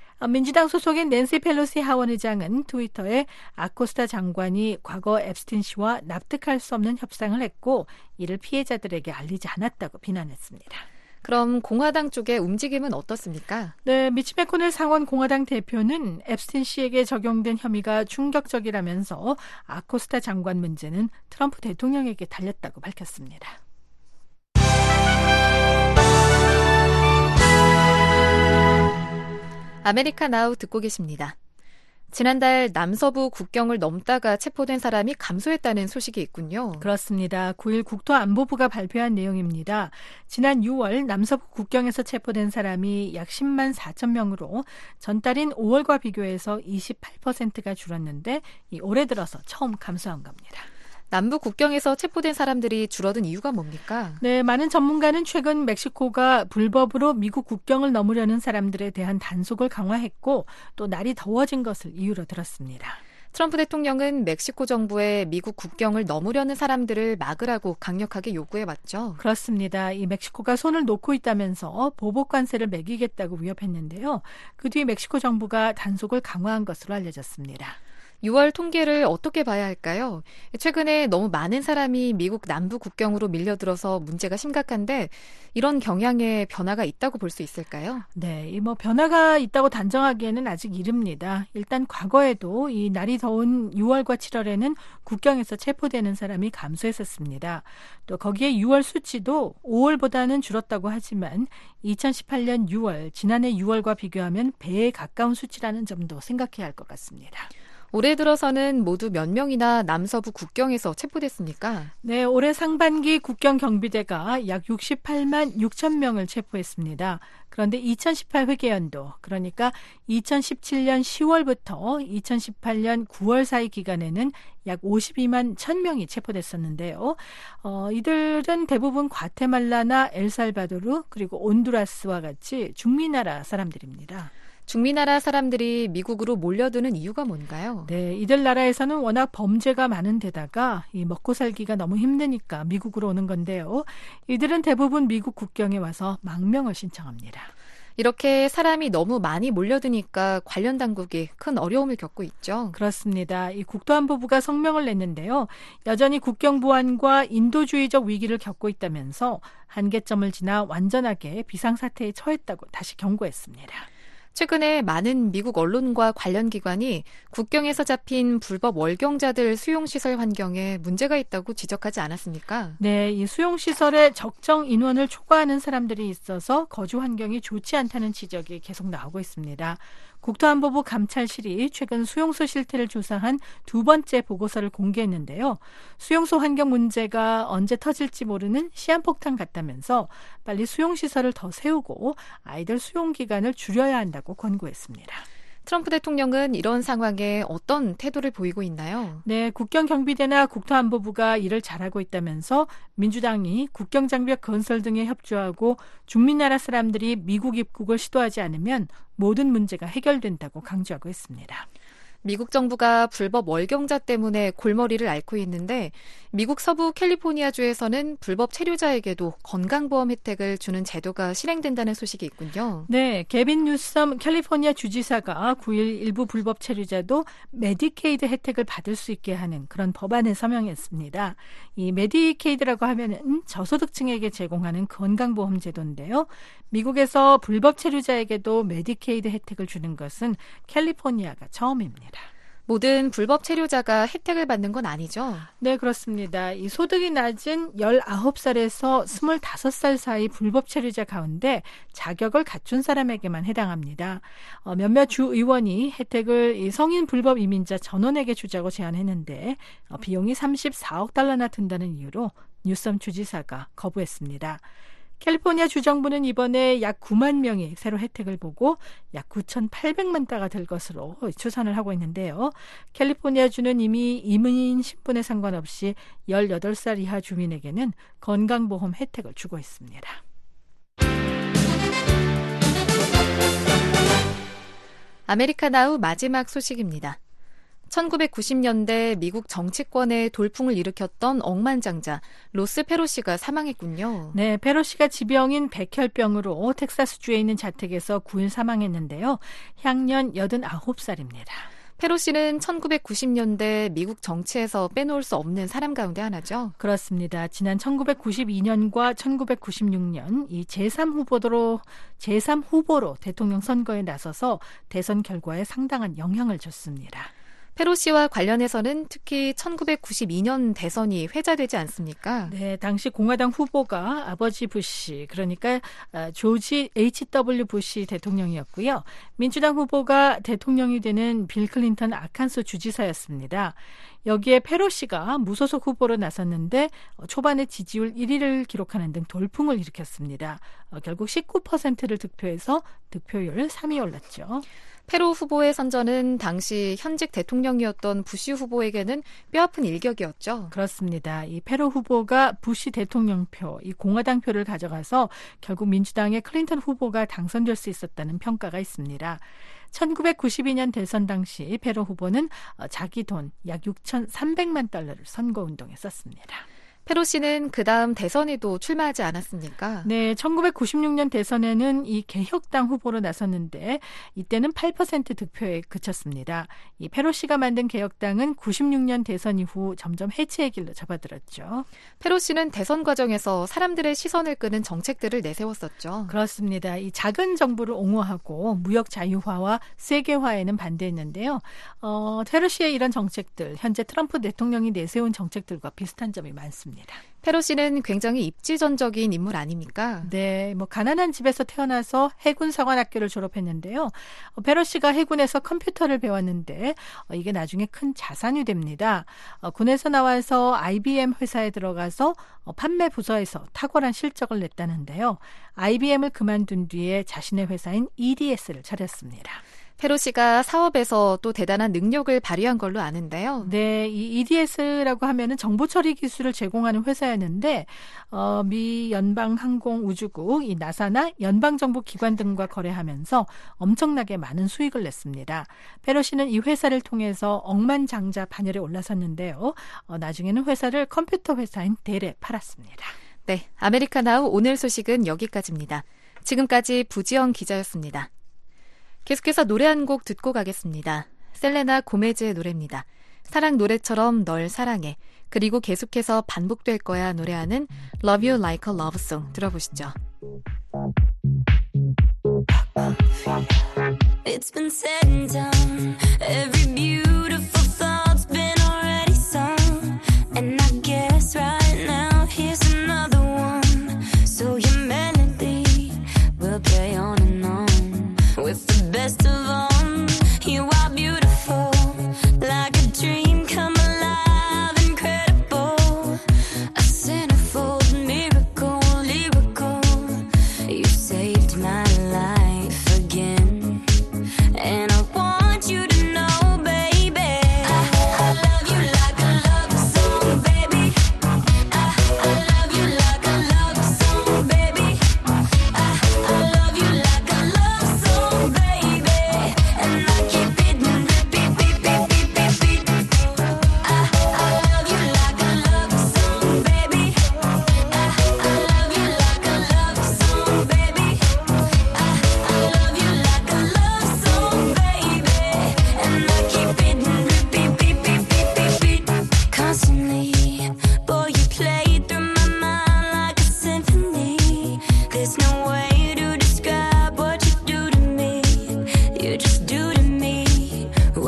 민주당 소속의 낸시 펠로시 하원의장은 트위터에 아코스타 장관이 과거 앱스틴 씨와 납득할 수 없는 협상을 했고 이를 피해자들에게 알리지 않았다고 비난했습니다. 그럼 공화당 쪽의 움직임은 어떻습니까? 네, 미치 매코넬 상원 공화당 대표는 앱스틴 씨에게 적용된 혐의가 충격적이라면서 아코스타 장관 문제는 트럼프 대통령에게 달렸다고 밝혔습니다. 아메리카 나우 듣고 계십니다. 지난달 남서부 국경을 넘다가 체포된 사람이 감소했다는 소식이 있군요. 그렇습니다. 구 일 국토안보부가 발표한 내용입니다. 지난 유월 남서부 국경에서 체포된 사람이 약 십만 사천 명으로 전달인 오월과 비교해서 이십팔 퍼센트가 줄었는데 이 올해 들어서 처음 감소한 겁니다. 남부 국경에서 체포된 사람들이 줄어든 이유가 뭡니까? 네, 많은 전문가는 최근 멕시코가 불법으로 미국 국경을 넘으려는 사람들에 대한 단속을 강화했고 또 날이 더워진 것을 이유로 들었습니다. 트럼프 대통령은 멕시코 정부에 미국 국경을 넘으려는 사람들을 막으라고 강력하게 요구해왔죠. 그렇습니다. 이 멕시코가 손을 놓고 있다면서 보복 관세를 매기겠다고 위협했는데요. 그 뒤 멕시코 정부가 단속을 강화한 것으로 알려졌습니다. 유월 통계를 어떻게 봐야 할까요? 최근에 너무 많은 사람이 미국 남부 국경으로 밀려들어서 문제가 심각한데 이런 경향에 변화가 있다고 볼 수 있을까요? 네, 이 뭐 변화가 있다고 단정하기에는 아직 이릅니다. 일단 과거에도 이 날이 더운 유월과 칠월에는 국경에서 체포되는 사람이 감소했었습니다. 또 거기에 유월 수치도 오월보다는 줄었다고 하지만 이천십팔 년 유월, 지난해 유월과 비교하면 배에 가까운 수치라는 점도 생각해야 할 것 같습니다. 올해 들어서는 모두 몇 명이나 남서부 국경에서 체포됐습니까? 네, 올해 상반기 국경 경비대가 약 육십팔만 육천 명을 체포했습니다. 그런데 이천십팔 회계연도, 그러니까 이천십칠 년 시월부터 이천십팔 년 구월 사이 기간에는 약 오십이만 천 명이 체포됐었는데요. 어, 이들은 대부분 과테말라나 엘살바도르 그리고 온두라스와 같이 중미 나라 사람들입니다. 중미 나라 사람들이 미국으로 몰려드는 이유가 뭔가요? 네, 이들 나라에서는 워낙 범죄가 많은 데다가 이 먹고 살기가 너무 힘드니까 미국으로 오는 건데요. 이들은 대부분 미국 국경에 와서 망명을 신청합니다. 이렇게 사람이 너무 많이 몰려드니까 관련 당국이 큰 어려움을 겪고 있죠. 그렇습니다. 이 국토안보부가 성명을 냈는데요. 여전히 국경 보안과 인도주의적 위기를 겪고 있다면서 한계점을 지나 완전하게 비상사태에 처했다고 다시 경고했습니다. 최근에 많은 미국 언론과 관련 기관이 국경에서 잡힌 불법 월경자들 수용시설 환경에 문제가 있다고 지적하지 않았습니까? 네, 이 수용시설에 적정 인원을 초과하는 사람들이 있어서 거주 환경이 좋지 않다는 지적이 계속 나오고 있습니다. 국토안보부 감찰실이 최근 수용소 실태를 조사한 두 번째 보고서를 공개했는데요. 수용소 환경 문제가 언제 터질지 모르는 시한폭탄 같다면서 빨리 수용시설을 더 세우고 아이들 수용 기간을 줄여야 한다고 권고했습니다. 트럼프 대통령은 이런 상황에 어떤 태도를 보이고 있나요? 네, 국경경비대나 국토안보부가 일을 잘하고 있다면서 민주당이 국경장벽 건설 등에 협조하고 중민 나라 사람들이 미국 입국을 시도하지 않으면 모든 문제가 해결된다고 강조하고 있습니다. 미국 정부가 불법 월경자 때문에 골머리를 앓고 있는데 미국 서부 캘리포니아주에서는 불법 체류자에게도 건강보험 혜택을 주는 제도가 실행된다는 소식이 있군요. 네, 게빈 뉴섬 캘리포니아 주지사가 구일 일부 불법 체류자도 메디케이드 혜택을 받을 수 있게 하는 그런 법안에 서명했습니다. 이 메디케이드라고 하면은 저소득층에게 제공하는 건강보험 제도인데요. 미국에서 불법 체류자에게도 메디케이드 혜택을 주는 것은 캘리포니아가 처음입니다. 모든 불법 체류자가 혜택을 받는 건 아니죠? 네, 그렇습니다. 이 소득이 낮은 열아홉 살에서 스물다섯 살 사이 불법 체류자 가운데 자격을 갖춘 사람에게만 해당합니다. 어, 몇몇 주 의원이 혜택을 이 성인 불법 이민자 전원에게 주자고 제안했는데 어, 비용이 삼십사억 달러나 든다는 이유로 뉴섬 주지사가 거부했습니다. 캘리포니아 주정부는 이번에 약 구만 명이 새로 혜택을 보고 약 구천팔백만 달러가 될 것으로 추산을 하고 있는데요. 캘리포니아주는 이미 이민 신분에 상관없이 열여덟 살 이하 주민에게는 건강보험 혜택을 주고 있습니다. 아메리카 나우 마지막 소식입니다. 천구백구십 년대 미국 정치권에 돌풍을 일으켰던 억만장자 로스 페로시가 사망했군요. 네, 페로시가 지병인 백혈병으로 텍사스주에 있는 자택에서 구일 사망했는데요. 향년 여든아홉 살입니다. 페로시는 천구백구십 년대 미국 정치에서 빼놓을 수 없는 사람 가운데 하나죠. 그렇습니다. 지난 천구백구십이 년과 천구백구십육 년 이 제삼 후보로 제삼 후보로 대통령 선거에 나서서 대선 결과에 상당한 영향을 줬습니다. 페로시와 관련해서는 특히 천구백구십이 년 대선이 회자되지 않습니까? 네, 당시 공화당 후보가 아버지 부시, 그러니까 조지 에이치 더블유 부시 대통령이었고요. 민주당 후보가 대통령이 되는 빌 클린턴 아칸소 주지사였습니다. 여기에 페로시가 무소속 후보로 나섰는데 초반에 지지율 일 위를 기록하는 등 돌풍을 일으켰습니다. 결국 십구 퍼센트를 득표해서 득표율 삼 위 올랐죠. 페로 후보의 선전은 당시 현직 대통령이었던 부시 후보에게는 뼈아픈 일격이었죠. 그렇습니다. 이 페로 후보가 부시 대통령표, 이 공화당 표를 가져가서 결국 민주당의 클린턴 후보가 당선될 수 있었다는 평가가 있습니다. 천구백구십이 년 대선 당시 페로 후보는 자기 돈 약 육천삼백만 달러를 선거운동에 썼습니다. 페로시는 그 다음 대선에도 출마하지 않았습니까? 네, 천구백구십육 년 대선에는 이 개혁당 후보로 나섰는데 이때는 팔 퍼센트 득표에 그쳤습니다. 이 페로시가 만든 개혁당은 구십육 년 대선 이후 점점 해체의 길로 접어들었죠. 페로시는 대선 과정에서 사람들의 시선을 끄는 정책들을 내세웠었죠. 그렇습니다. 이 작은 정부를 옹호하고 무역 자유화와 세계화에는 반대했는데요. 어, 페로시의 이런 정책들, 현재 트럼프 대통령이 내세운 정책들과 비슷한 점이 많습니다. 페로시는 굉장히 입지전적인 인물 아닙니까? 네, 뭐 가난한 집에서 태어나서 해군 사관학교를 졸업했는데요. 어, 페로시가 해군에서 컴퓨터를 배웠는데 어, 이게 나중에 큰 자산이 됩니다. 어, 군에서 나와서 아이비엠 회사에 들어가서 어, 판매 부서에서 탁월한 실적을 냈다는데요. 아이비엠을 그만둔 뒤에 자신의 회사인 이디에스를 차렸습니다. 페로시가 사업에서 또 대단한 능력을 발휘한 걸로 아는데요. 네, 이 이디에스라고 하면은 정보 처리 기술을 제공하는 회사였는데 어, 미 연방항공우주국, 이 나사나 연방정부기관 등과 거래하면서 엄청나게 많은 수익을 냈습니다. 페로시는 이 회사를 통해서 억만장자 반열에 올라섰는데요. 어, 나중에는 회사를 컴퓨터 회사인 델에 팔았습니다. 네, 아메리카 나우 오늘 소식은 여기까지입니다. 지금까지 부지영 기자였습니다. 계속해서 노래 한 곡 듣고 가겠습니다. 셀레나 고메즈의 노래입니다. 사랑 노래처럼 널 사랑해. 그리고 계속해서 반복될 거야 노래하는 Love You Like a Love Song 들어보시죠. It's been said and done. Every beautiful thought's been already sung. And I guess right now here's another one. So your melody will play on and on with the best of all.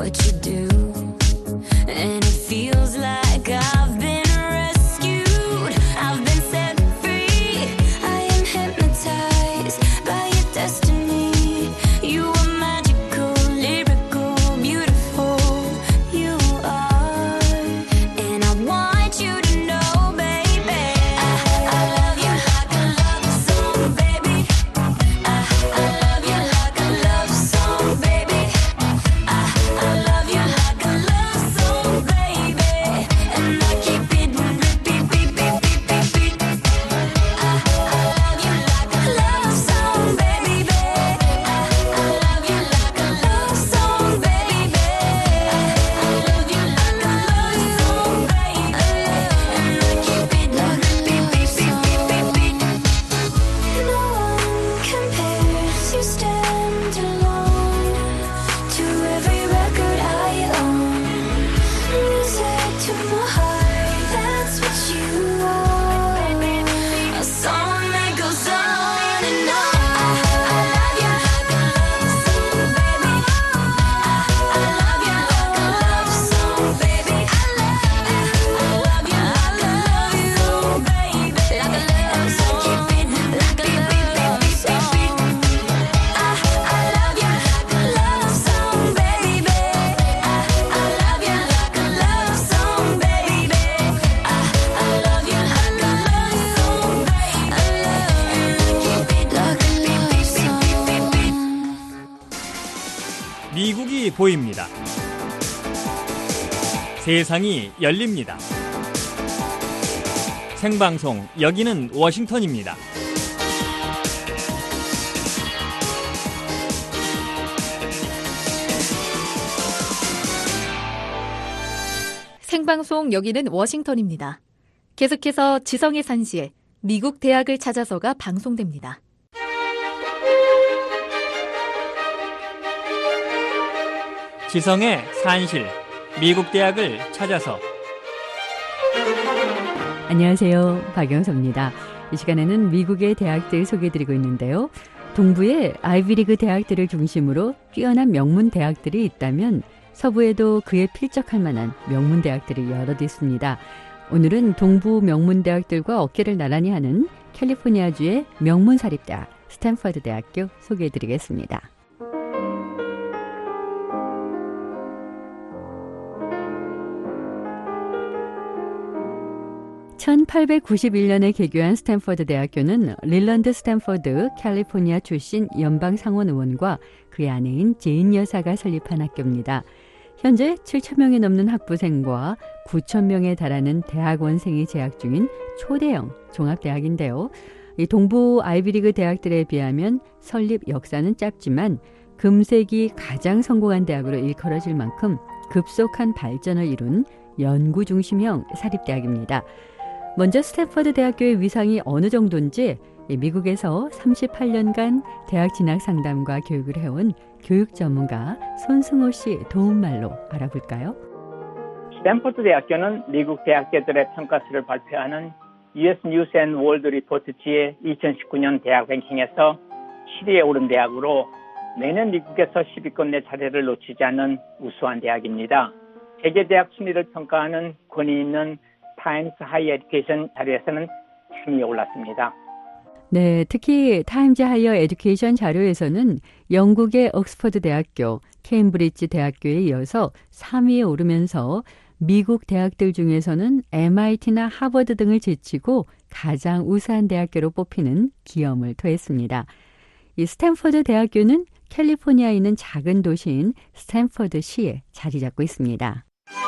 what you do. And it feels like I've been rescued. I've been set free. I am hypnotized by your destiny. You are magical, lyrical, beautiful. You are. And I want you to know, baby, I, I love you like a love song, baby. I, I love you like a love song, baby. I, I love you like a love song, baby. And I keep it repeat, beat, beat, beat, beat, beat. I, I love you like a love song, baby. I, I love you like a love song, baby. I love you like a love song, baby. And I keep it repeat, beat, beat, beat, beat, beat. No one compares. You stand alone to every record I own. Music to my heart, that's what you are. A song that goes on and on. I love you like a love song, baby. I love you like a love song, baby. I love you like a love song, baby. Like a love song, keep it like a love song. I I love you like a love song, baby. I I love you like a love song, baby. I I love you like a love song, baby. I love you, keep it like a love song. 미국이 보입니다. 세상이 열립니다. 생방송 여기는 워싱턴입니다. 생방송 여기는 워싱턴입니다. 계속해서 지성의 산시에 미국 대학을 찾아서가 방송됩니다. 지성의 산실, 미국 대학을 찾아서. 안녕하세요. 박영서입니다. 이 시간에는 미국의 대학들 소개해드리고 있는데요. 동부의 아이비리그 대학들을 중심으로 뛰어난 명문 대학들이 있다면 서부에도 그에 필적할 만한 명문 대학들이 여럿 있습니다. 오늘은 동부 명문 대학들과 어깨를 나란히 하는 캘리포니아주의 명문 사립대학 스탠퍼드 대학교 소개해드리겠습니다. 천팔백구십일 년에 개교한 스탠퍼드 대학교는 릴런드 스탠퍼드 캘리포니아 출신 연방상원 의원과 그의 아내인 제인 여사가 설립한 학교입니다. 현재 칠천 명이 넘는 학부생과 구천 명에 달하는 대학원생이 재학 중인 초대형 종합대학인데요. 이 동부 아이비리그 대학들에 비하면 설립 역사는 짧지만 금세기 가장 성공한 대학으로 일컬어질 만큼 급속한 발전을 이룬 연구 중심형 사립대학입니다. 먼저 스탠퍼드 대학교의 위상이 어느 정도인지 미국에서 삼십팔 년간 대학 진학 상담과 교육을 해온 교육 전문가 손승호 씨 도움말로 알아볼까요? 스탠퍼드 대학교는 미국 대학교들의 평가수를 발표하는 유에스 뉴스 앤 월드 리포트지의 이천십구 년 대학 랭킹에서 칠 위에 오른 대학으로 매년 미국에서 십 위권 내 자리를 놓치지 않는 우수한 대학입니다. 세계 대학 순위를 평가하는 권위 있는 타임스 하이어 에듀케이션 자료에서는 삼 위에 올랐습니다. 네, 특히 타임즈 하이어 에듀케이션 자료에서는 영국의 옥스퍼드 대학교, 케임브리지 대학교에 이어서 삼 위에 오르면서 미국 대학들 중에서는 엠아이티나 하버드 등을 제치고 가장 우수한 대학교로 뽑히는 기염을 토했습니다. 이 스탠퍼드 대학교는 캘리포니아에 있는 작은 도시인 스탠퍼드시에 자리 잡고 있습니다.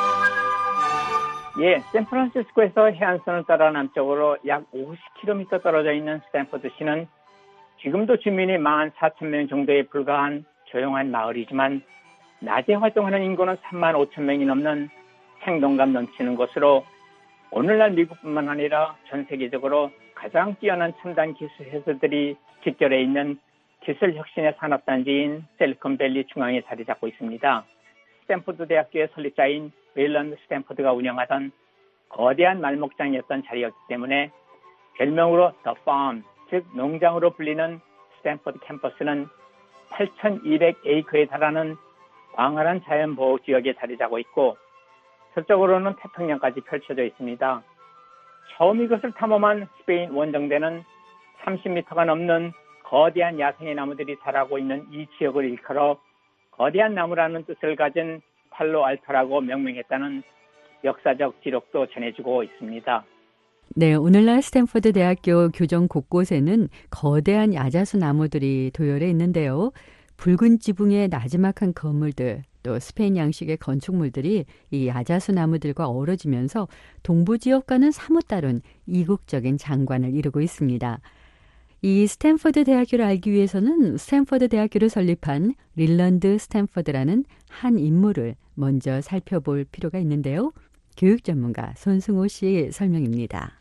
예, 샌프란시스코에서 해안선을 따라 남쪽으로 약 오십 킬로미터 떨어져 있는 스탠퍼드시는 지금도 주민이 만 사천 명 정도에 불과한 조용한 마을이지만 낮에 활동하는 인구는 삼만 오천 명이 넘는 생동감 넘치는 곳으로 오늘날 미국뿐만 아니라 전 세계적으로 가장 뛰어난 첨단 기술 회사들이 집결해 있는 기술 혁신의 산업단지인 실리콘밸리 중앙에 자리 잡고 있습니다. 스탠퍼드 대학교의 설립자인 릴런드 스탠퍼드가 운영하던 거대한 말목장이었던 자리였기 때문에 별명으로 The Farm, 즉 농장으로 불리는 스탠퍼드 캠퍼스는 팔천이백 에이커에 달하는 광활한 자연보호지역에 자리 잡고 있고 서쪽으로는 태평양까지 펼쳐져 있습니다. 처음 이것을 탐험한 스페인 원정대는 삼십 미터가 넘는 거대한 야생의 나무들이 자라고 있는 이 지역을 일컬어 거대한 나무라는 뜻을 가진 팔로알토라고 명명했다는 역사적 기록도 전해지고 있습니다. 네, 오늘날 스탠퍼드 대학교 교정 곳곳에는 거대한 야자수 나무들이 도열해 있는데요. 붉은 지붕의 나지막한 건물들, 또 스페인 양식의 건축물들이 이 야자수 나무들과 어우러지면서 동부 지역과는 사뭇 다른 이국적인 장관을 이루고 있습니다. 이 스탠퍼드 대학교를 알기 위해서는 스탠퍼드 대학교를 설립한 릴런드 스탠퍼드라는 한 인물을 먼저 살펴볼 필요가 있는데요. 교육 전문가 손승호 씨 설명입니다.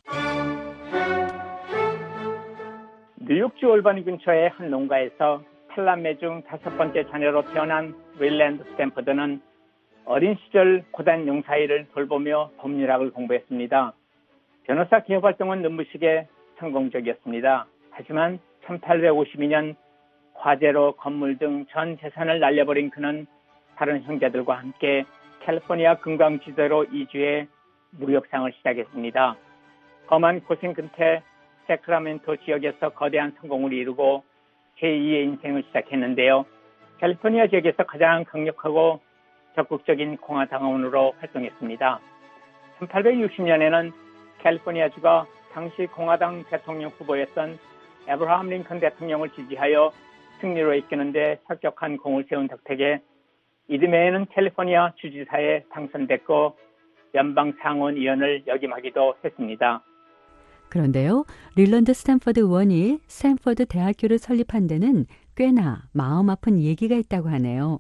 뉴욕주 올바니 근처의 한 농가에서 팔남매 중 다섯 번째 자녀로 태어난 릴런드 스탠퍼드는 어린 시절 고단 용사일을 돌보며 법률학을 공부했습니다. 변호사 개업 활동은 눈부시게 성공적이었습니다. 하지만 천팔백오십이 년 화재로 건물 등 전 재산을 날려버린 그는 다른 형제들과 함께 캘리포니아 금강지대로 이주해 무역상을 시작했습니다. 험한 고생 끝에 세크라멘토 지역에서 거대한 성공을 이루고 제이의 인생을 시작했는데요. 캘리포니아 지역에서 가장 강력하고 적극적인 공화당원으로 활동했습니다. 천팔백육십 년에는 캘리포니아주가 당시 공화당 대통령 후보였던 에브라함 링컨 대통령을 지지하여 승리로 이끄는데 혁혁한 공을 세운 덕택에 이듬해에는 캘리포니아 주지사에 당선됐고 연방 상원의원을 역임하기도 했습니다. 그런데요, 릴런드 스탠퍼드 의원이 스탠퍼드 대학교를 설립한 데는 꽤나 마음 아픈 얘기가 있다고 하네요.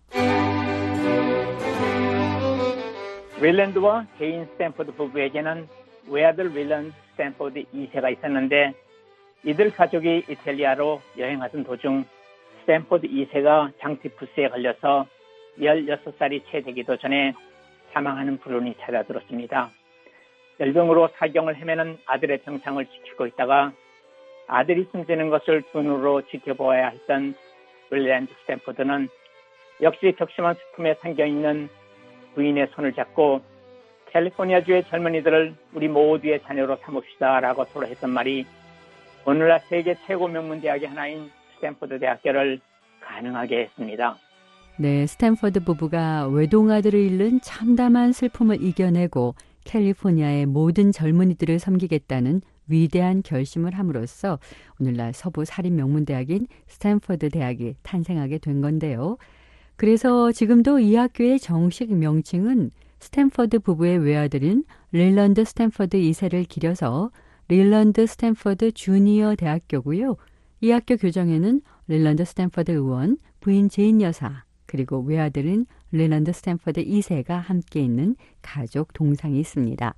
릴런드와 개인 스탠퍼드 부부에게는 외아들 릴런드 스탠퍼드 이 세가 있었는데 이들 가족이 이탈리아로 여행하던 도중 스탠퍼드 이 세가 장티푸스에 걸려서 열여섯 살이 채 되기도 전에 사망하는 불운이 찾아들었습니다. 열병으로 사경을 헤매는 아들의 병상을 지키고 있다가 아들이 숨지는 것을 두 눈으로 지켜보아야 했던 릴런드 스탠퍼드는 역시 격심한 슬픔에 잠겨있는 부인의 손을 잡고 캘리포니아주의 젊은이들을 우리 모두의 자녀로 삼읍시다라고 토로했던 말이 오늘날 세계 최고 명문 대학의 하나인 스탠퍼드 대학교를 가능하게 했습니다. 네, 스탠퍼드 부부가 외동아들을 잃는 참담한 슬픔을 이겨내고 캘리포니아의 모든 젊은이들을 섬기겠다는 위대한 결심을 함으로써 오늘날 서부 사립 명문대학인 스탠퍼드 대학이 탄생하게 된 건데요. 그래서 지금도 이 학교의 정식 명칭은 스탠퍼드 부부의 외아들인 릴런드 스탠퍼드 이 세를 기려서 릴런드 스탠퍼드 주니어 대학교고요. 이 학교 교정에는 릴런드 스탠퍼드 의원, 부인 제인 여사, 그리고 외아들인 릴런드 스탠퍼드 이 세가 함께 있는 가족 동상이 있습니다.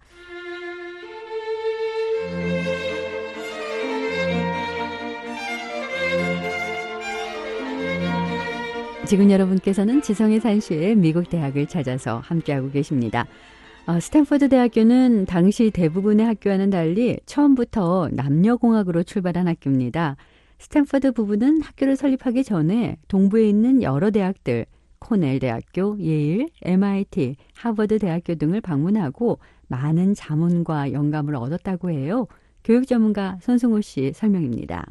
지금 여러분께서는 지성의 산시의 미국 대학을 찾아서 함께하고 계십니다. 어, 스탠퍼드 대학교는 당시 대부분의 학교와는 달리 처음부터 남녀공학으로 출발한 학교입니다. 스탠퍼드 부부는 학교를 설립하기 전에 동부에 있는 여러 대학들, 코넬 대학교, 예일, 엠아이티, 하버드 대학교 등을 방문하고 많은 자문과 영감을 얻었다고 해요. 교육 전문가 손승호 씨 설명입니다.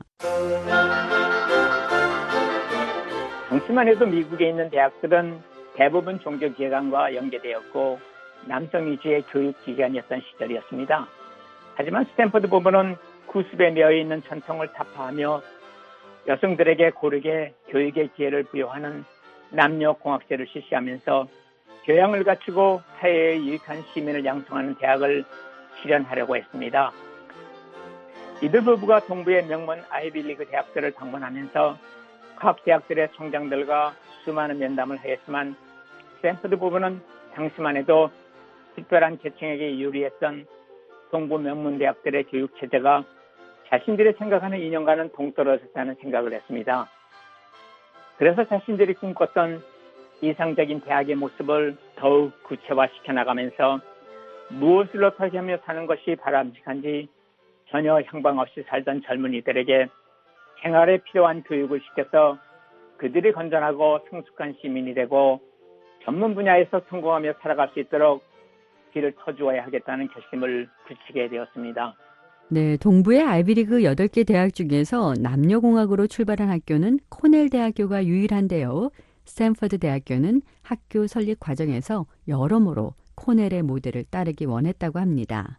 당시만 해도 미국에 있는 대학들은 대부분 종교기관과 연계되었고 남성 위주의 교육기관이었던 시절이었습니다. 하지만 스탠퍼드 부부는 구습에 매여있는 전통을 타파하며 여성들에게 고르게 교육의 기회를 부여하는 남녀공학제를 실시하면서 교양을 갖추고 사회에 유익한 시민을 양성하는 대학을 실현하려고 했습니다. 이들 부부가 동부의 명문 아이비리그 대학들을 방문하면서 각 대학들의 총장들과 수많은 면담을 하였지만 스탠퍼드 부부는 당시만 해도 특별한 계층에게 유리했던 동부 명문 대학들의 교육 체제가 자신들이 생각하는 이념과는 동떨어졌다는 생각을 했습니다. 그래서 자신들이 꿈꿨던 이상적인 대학의 모습을 더욱 구체화시켜 나가면서 무엇을 어떻게 하며 사는 것이 바람직한지 전혀 향방 없이 살던 젊은이들에게 생활에 필요한 교육을 시켜서 그들이 건전하고 성숙한 시민이 되고 전문 분야에서 성공하며 살아갈 수 있도록 길을 터주어야 하겠다는 결심을 굳히게 되었습니다. 네, 동부의 아이비리그 여덟 개 대학 중에서 남녀공학으로 출발한 학교는 코넬 대학교가 유일한데요. 스탠퍼드 대학교는 학교 설립 과정에서 여러모로 코넬의 모델을 따르기 원했다고 합니다.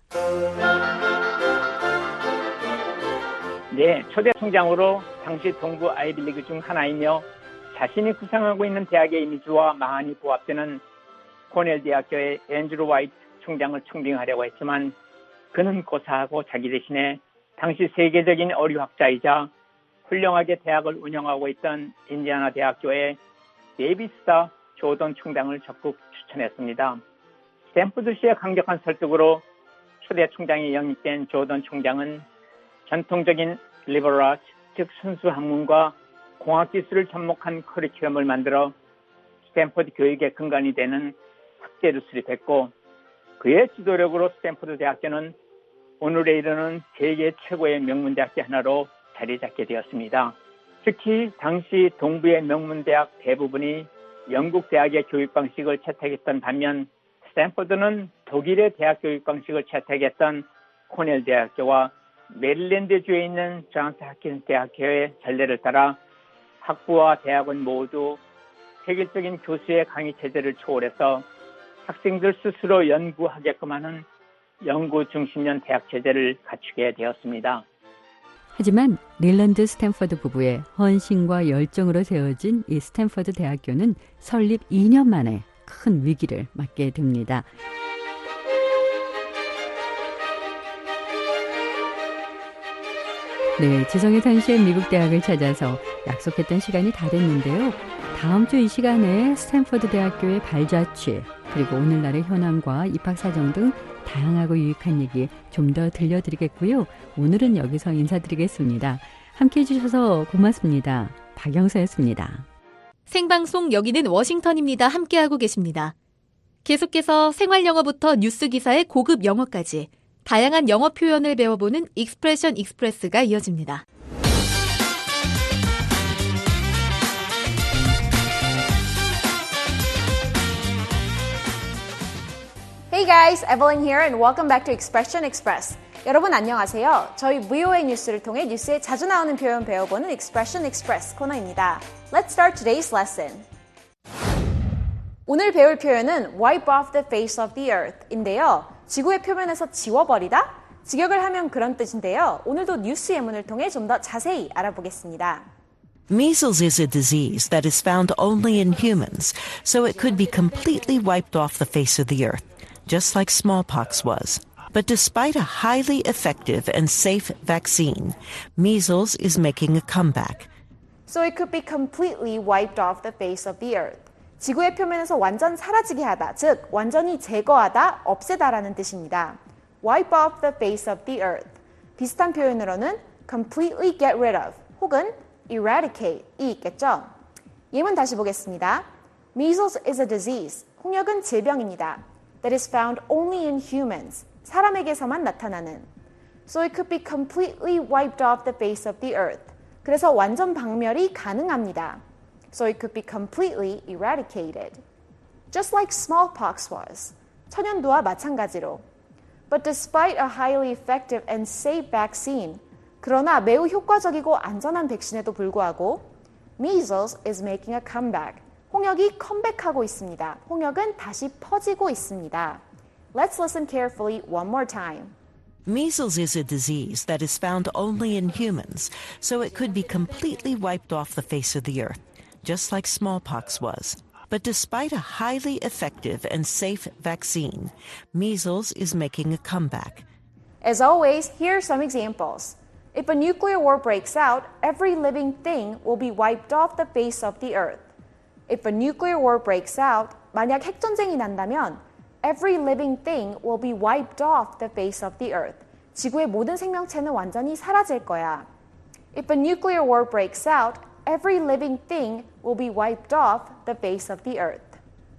네, 초대 총장으로 당시 동부 아이비리그 중 하나이며 자신이 구상하고 있는 대학의 이미지와 많이 부합되는 코넬 대학교의 앤드루 화이트 총장을 청빙하려고 했지만 그는 고사하고 자기 대신에 당시 세계적인 어류학자이자 훌륭하게 대학을 운영하고 있던 인디애나 대학교의 데이비스타 조던 총장을 적극 추천했습니다. 스탠포드시의 강력한 설득으로 초대 총장이 영입된 조던 총장은 전통적인 리버럴 아츠, 즉 순수 학문과 공학기술을 접목한 커리큘럼을 만들어 스탠포드 교육의 근간이 되는 학제를 수립했고 그의 지도력으로 스탠포드 대학교는 오늘에 이르는 세계 최고의 명문대학교 하나로 자리 잡게 되었습니다. 특히 당시 동부의 명문대학 대부분이 영국 대학의 교육 방식을 채택했던 반면 스탠포드는 독일의 대학 교육 방식을 채택했던 코넬 대학교와 메릴랜드주에 있는 존스 홉킨스 대학교의 전례를 따라 학부와 대학원 모두 획일적인 교수의 강의 체제를 초월해서 학생들 스스로 연구하게끔 하는 연구 중심형 대학 체제를 갖추게 되었습니다. 하지만 릴런드 스탠퍼드 부부의 헌신과 열정으로 세워진 이 스탠퍼드 대학교는 설립 이 년 만에 큰 위기를 맞게 됩니다. 네, 지성의 탄신 미국 대학을 찾아서 약속했던 시간이 다 됐는데요. 다음 주 이 시간에 스탠퍼드 대학교의 발자취, 그리고 오늘날의 현황과 입학 사정 등 다양하고 유익한 얘기 좀 더 들려드리겠고요. 오늘은 여기서 인사드리겠습니다. 함께해 주셔서 고맙습니다. 박영서였습니다. 생방송 여기는 워싱턴입니다. 함께하고 계십니다. 계속해서 생활영어부터 뉴스 기사의 고급 영어까지 다양한 영어 표현을 배워보는 익스프레션 익스프레스가 이어집니다. Hey guys, Evelyn here and welcome back to Expression Express. 여러분 안녕하세요. 저희 브이오에이 뉴스를 통해 뉴스에 자주 나오는 표현 배워보는 Expression Express 코너입니다. Let's start today's lesson. 오늘 배울 표현은 wipe off the face of the earth인데요. 지구의 표면에서 지워버리다? 직역을 하면 그런 뜻인데요. 오늘도 뉴스 예문을 통해 좀 더 자세히 알아보겠습니다. Measles is a disease that is found only in humans, so it could be completely wiped off the face of the earth, just like smallpox was. But despite a highly effective and safe vaccine, measles is making a comeback. So it could be completely wiped off the face of the earth. 지구의 표면에서 완전 사라지게 하다, 즉 완전히 제거하다, 없애다라는 뜻입니다. Wipe off the face of the earth. 비슷한 표현으로는 completely get rid of 혹은 eradicate이 있겠죠. 예문 다시 보겠습니다. Measles is a disease. 홍역은 질병입니다. That is found only in humans. 사람에게서만 나타나는. So it could be completely wiped off the face of the earth. 그래서 완전 박멸이 가능합니다. So it could be completely eradicated. Just like smallpox was. 천연두와 마찬가지로. But despite a highly effective and safe vaccine, 그러나 매우 효과적이고 안전한 백신에도 불구하고 measles is making a comeback. 홍역이 컴백하고 있습니다. 홍역은 다시 퍼지고 있습니다. Let's listen carefully one more time. Measles is a disease that is found only in humans, so it could be completely wiped off the face of the earth, just like smallpox was. But despite a highly effective and safe vaccine, measles is making a comeback. As always, here are some examples. If a nuclear war breaks out, every living thing will be wiped off the face of the earth. If a nuclear war breaks out, 만약 핵전쟁이 난다면 every living thing will be wiped off the face of the earth. 지구의 모든 생명체는 완전히 사라질 거야. If a nuclear war breaks out, every living thing will be wiped off the face of the earth.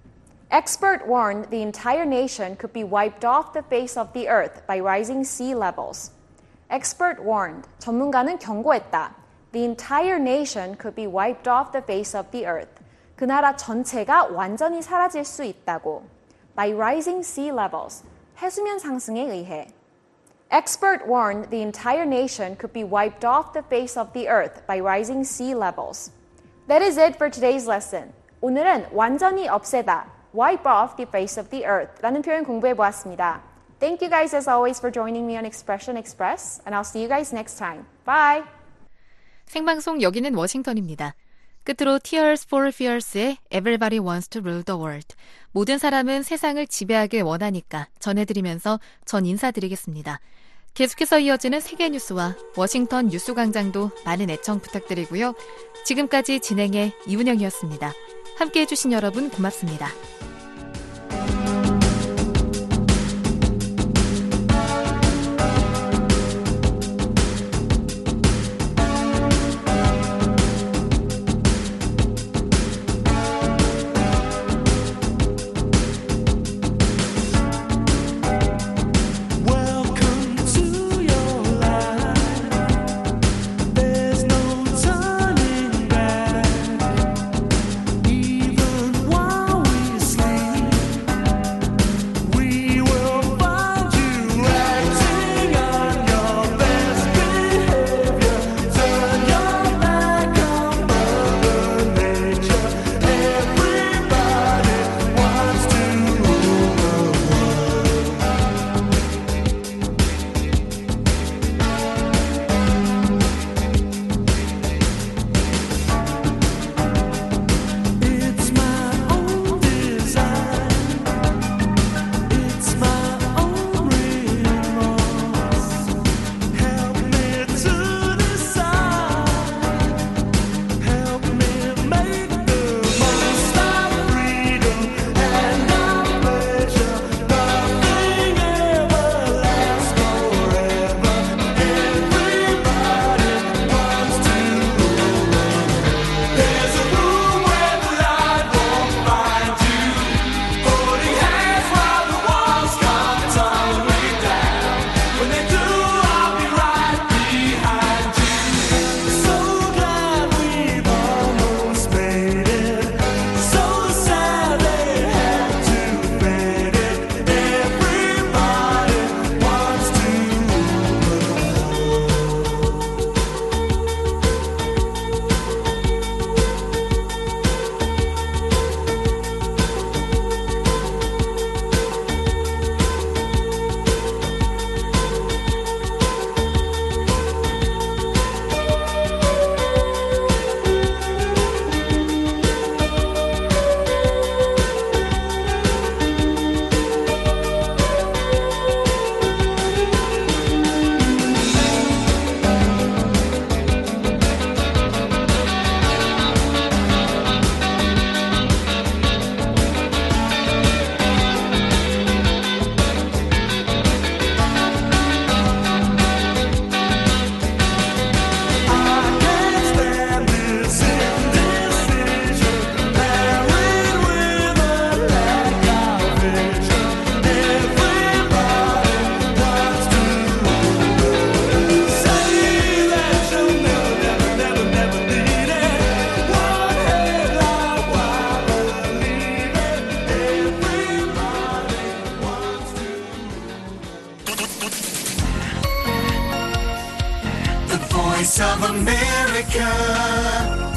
Expert warned the entire nation could be wiped off the face of the earth by rising sea levels. Expert warned, 전문가는 경고했다. The entire nation could be wiped off the face of the earth. 그 나라 전체가 완전히 사라질 수 있다고. By rising sea levels, 해수면 상승에 의해. Expert warned the entire nation could be wiped off the face of the earth by rising sea levels. That is it for today's lesson. 오늘은 완전히 없애다, wipe off the face of the earth 라는 표현 공부해 보았습니다. Thank you guys as always for joining me on Expression Express, and I'll see you guys next time. Bye! 생방송 여기는 워싱턴입니다. 끝으로 Tears for Fears의 Everybody Wants to Rule the World. 모든 사람은 세상을 지배하길 원하니까 전해드리면서 전 인사드리겠습니다. 계속해서 이어지는 세계 뉴스와 워싱턴 뉴스광장도 많은 애청 부탁드리고요. 지금까지 진행의 이은영이었습니다. 함께해 주신 여러분 고맙습니다. Voice of America.